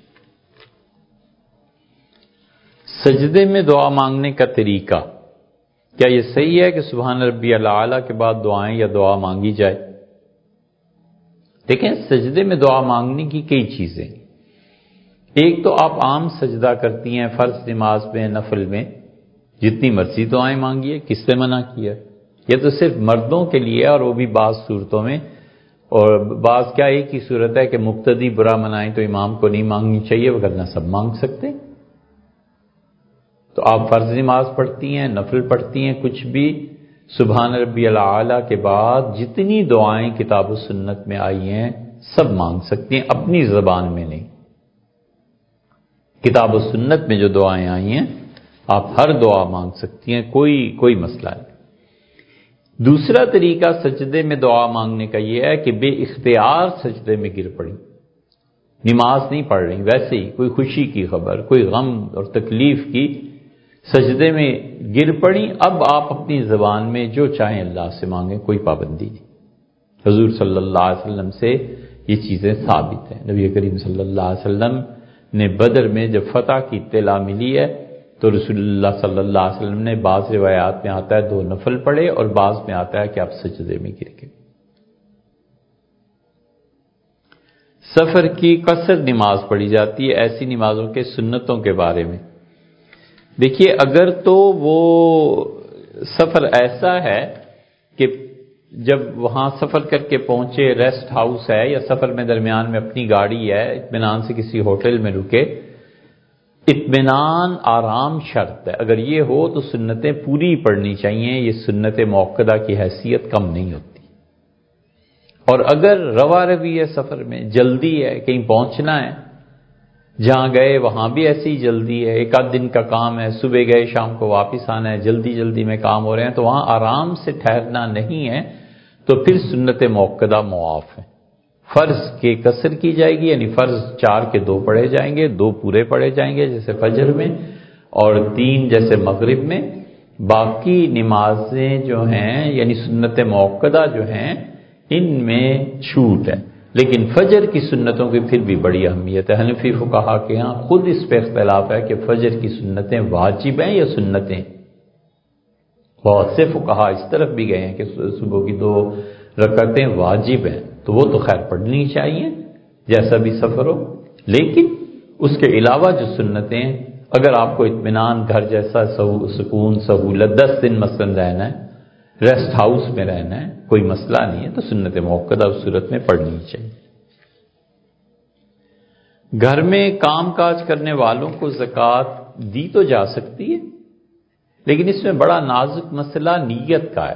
سجدے میں دعا مانگنے کا طریقہ، کیا یہ صحیح ہے کہ سبحان ربی الاعلیٰ کے بعد دعائیں یا دعا مانگی جائے؟ دیکھیں، سجدے میں دعا مانگنے کی کئی چیزیں. ایک تو آپ عام سجدہ کرتی ہیں فرض نماز میں، نفل میں جتنی مرضی دعائیں مانگیے، کس نے منع کیا؟ یہ تو صرف مردوں کے لیے، اور وہ بھی بعض صورتوں میں، اور بعض کیا ایک ہی صورت ہے کہ مقتدی برا منائیں تو امام کو نہیں مانگنی چاہیے، وگرنہ سب مانگ سکتے. تو آپ فرض نماز پڑھتی ہیں، نفل پڑھتی ہیں، کچھ بھی سبحان ربی الاعلیٰ کے بعد جتنی دعائیں کتاب و سنت میں آئی ہیں سب مانگ سکتی ہیں، اپنی زبان میں نہیں. کتاب و سنت میں جو دعائیں آئی ہیں آپ ہر دعا مانگ سکتی ہیں، کوئی کوئی مسئلہ نہیں. دوسرا طریقہ سجدے میں دعا مانگنے کا یہ ہے کہ بے اختیار سجدے میں گر پڑی، نماز نہیں پڑھ رہی، ویسے ہی کوئی خوشی کی خبر، کوئی غم اور تکلیف کی، سجدے میں گر پڑی. اب آپ اپنی زبان میں جو چاہیں اللہ سے مانگیں، کوئی پابندی نہیں. حضور صلی اللہ علیہ وسلم سے یہ چیزیں ثابت ہیں. نبی کریم صلی اللہ علیہ وسلم نے بدر میں جب فتح کی اطلاع ملی ہے تو رسول اللہ صلی اللہ علیہ وسلم نے بعض روایات میں آتا ہے دو نفل پڑھے، اور بعض میں آتا ہے کہ آپ سجدے میں گر گئے. سفر کی قصر نماز پڑھی جاتی ہے، ایسی نمازوں کے سنتوں کے بارے میں. دیکھیے، اگر تو وہ سفر ایسا ہے کہ جب وہاں سفر کر کے پہنچے، ریسٹ ہاؤس ہے یا سفر میں درمیان میں اپنی گاڑی ہے، اطمینان سے کسی ہوٹل میں رکے، اطمینان آرام شرط ہے. اگر یہ ہو تو سنتیں پوری پڑھنی چاہیے، یہ سنت موقدہ کی حیثیت کم نہیں ہوتی. اور اگر روا روی ہے، سفر میں جلدی ہے، کہیں پہنچنا ہے، جہاں گئے وہاں بھی ایسی جلدی ہے، ایک آدھ دن کا کام ہے، صبح گئے شام کو واپس آنا ہے، جلدی جلدی میں کام ہو رہے ہیں، تو وہاں آرام سے ٹھہرنا نہیں ہے، تو پھر سنت موقدہ معاف ہے. فرض کے قصر کی جائے گی، یعنی فرض چار کے دو پڑھے جائیں گے، دو پورے پڑھے جائیں گے جیسے فجر میں، اور تین جیسے مغرب میں. باقی نمازیں جو ہیں یعنی سنت موقدہ جو ہیں ان میں چھوٹ ہے. لیکن فجر کی سنتوں کی پھر بھی بڑی اہمیت ہے. حنفی فقہا کے ہاں خود اس پہ اختلاف ہے کہ فجر کی سنتیں واجب ہیں یا سنتیں. بہت سے فقہا اس طرف بھی گئے ہیں کہ صبح کی دو رکعتیں واجب ہیں، تو وہ تو خیر پڑھنی چاہیے جیسا بھی سفر ہو. لیکن اس کے علاوہ جو سنتیں، اگر آپ کو اطمینان گھر جیسا سکون سہولت دس دن مثلا رہنا ہے، ریسٹ ہاؤس میں رہنا ہے، کوئی مسئلہ نہیں ہے، تو سنت موقدہ اس صورت میں پڑھنی چاہیے. گھر میں کام کاج کرنے والوں کو زکوٰۃ دی تو جا سکتی ہے، لیکن اس میں بڑا نازک مسئلہ نیت کا ہے.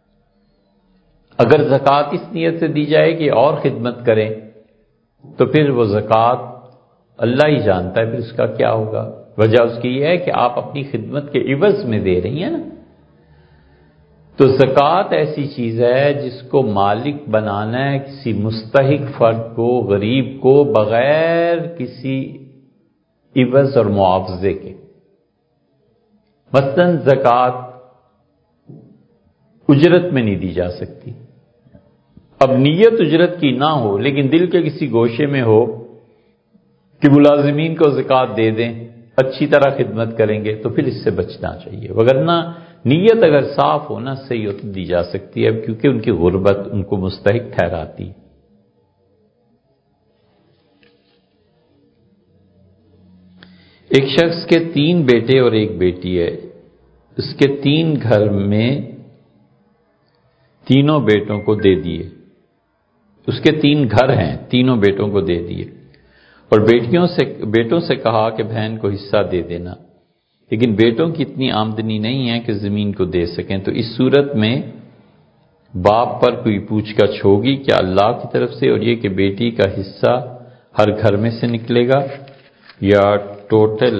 اگر زکوٰۃ اس نیت سے دی جائے کہ اور خدمت کریں تو پھر وہ زکوٰۃ اللہ ہی جانتا ہے پھر اس کا کیا ہوگا. وجہ اس کی یہ ہے کہ آپ اپنی خدمت کے عوض میں دے رہی ہیں نا. تو زکوٰۃ ایسی چیز ہے جس کو مالک بنانا ہے کسی مستحق فرد کو، غریب کو، بغیر کسی عوض اور معاوضے کے. مثلاً زکوٰۃ اجرت میں نہیں دی جا سکتی۔ اب نیت اجرت کی نہ ہو لیکن دل کے کسی گوشے میں ہو کہ ملازمین کو زکوٰۃ دے دیں، اچھی طرح خدمت کریں گے، تو پھر اس سے بچنا چاہیے، وگرنہ نیت اگر صاف ہونا صحیح ہو تو دی جا سکتی ہے، کیونکہ ان کی غربت ان کو مستحق ٹھہراتی۔ ایک شخص کے تین بیٹے اور ایک بیٹی ہے، اس کے تین گھر میں تینوں بیٹوں کو دے دیے، اس کے تین گھر ہیں، تینوں بیٹوں کو دے دیے، اور بیٹیوں سے بیٹوں سے کہا کہ بہن کو حصہ دے دینا، لیکن بیٹوں کی اتنی آمدنی نہیں ہے کہ زمین کو دے سکیں، تو اس صورت میں باپ پر کوئی پوچھ گچھ ہوگی کیا اللہ کی طرف سے، اور یہ کہ بیٹی کا حصہ ہر گھر میں سے نکلے گا یا ٹوٹل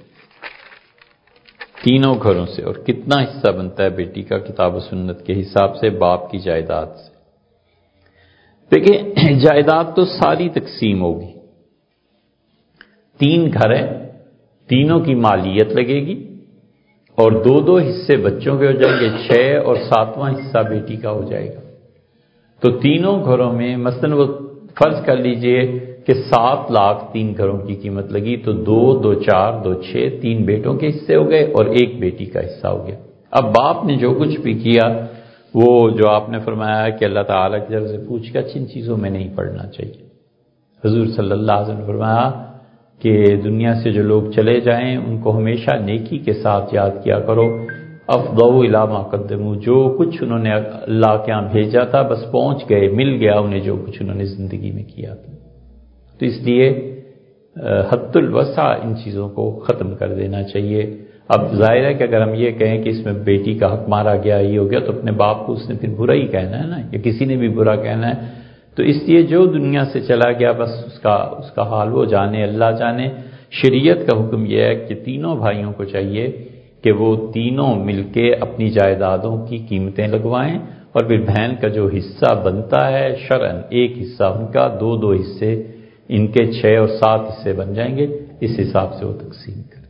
تینوں گھروں سے، اور کتنا حصہ بنتا ہے بیٹی کا کتاب و سنت کے حساب سے باپ کی جائیداد سے۔ دیکھیں جائیداد تو ساری تقسیم ہوگی، تین گھر ہیں، تینوں کی مالیت لگے گی اور دو دو حصے بچوں کے ہو جائیں گے، چھ اور ساتواں حصہ بیٹی کا ہو جائے گا۔ تو تینوں گھروں میں مثلاً وہ فرض کر لیجئے کہ سات لاکھ تین گھروں کی قیمت لگی، تو دو دو چار دو چھ، تین بیٹوں کے حصے ہو گئے اور ایک بیٹی کا حصہ ہو گیا۔ اب باپ نے جو کچھ بھی کیا وہ جو آپ نے فرمایا کہ اللہ تعالیٰ کی طرف سے پوچھ گچھ ان چیزوں میں نہیں پڑنا چاہیے۔ حضور صلی اللہ علیہ وسلم نے فرمایا کہ دنیا سے جو لوگ چلے جائیں ان کو ہمیشہ نیکی کے ساتھ یاد کیا کرو، افضوا الی ما قدموا، جو کچھ انہوں نے اللہ کے ہاں بھیجا تھا بس پہنچ گئے، مل گیا انہیں جو کچھ انہوں نے زندگی میں کیا تھا۔ تو اس لیے حد الوسع ان چیزوں کو ختم کر دینا چاہیے۔ اب ظاہر ہے کہ اگر ہم یہ کہیں کہ اس میں بیٹی کا حق مارا گیا، یہ ہو گیا، تو اپنے باپ کو اس نے پھر برا ہی کہنا ہے نا، یا کسی نے بھی برا کہنا ہے۔ تو اس لیے جو دنیا سے چلا گیا بس اس کا اس کا حال وہ جانے، اللہ جانے۔ شریعت کا حکم یہ ہے کہ تینوں بھائیوں کو چاہیے کہ وہ تینوں مل کے اپنی جائیدادوں کی قیمتیں لگوائیں، اور پھر بہن کا جو حصہ بنتا ہے شرعاً ایک حصہ ان کا، دو دو حصے ان کے چھ اور سات حصے بن جائیں گے، اس حساب سے وہ تقسیم کریں۔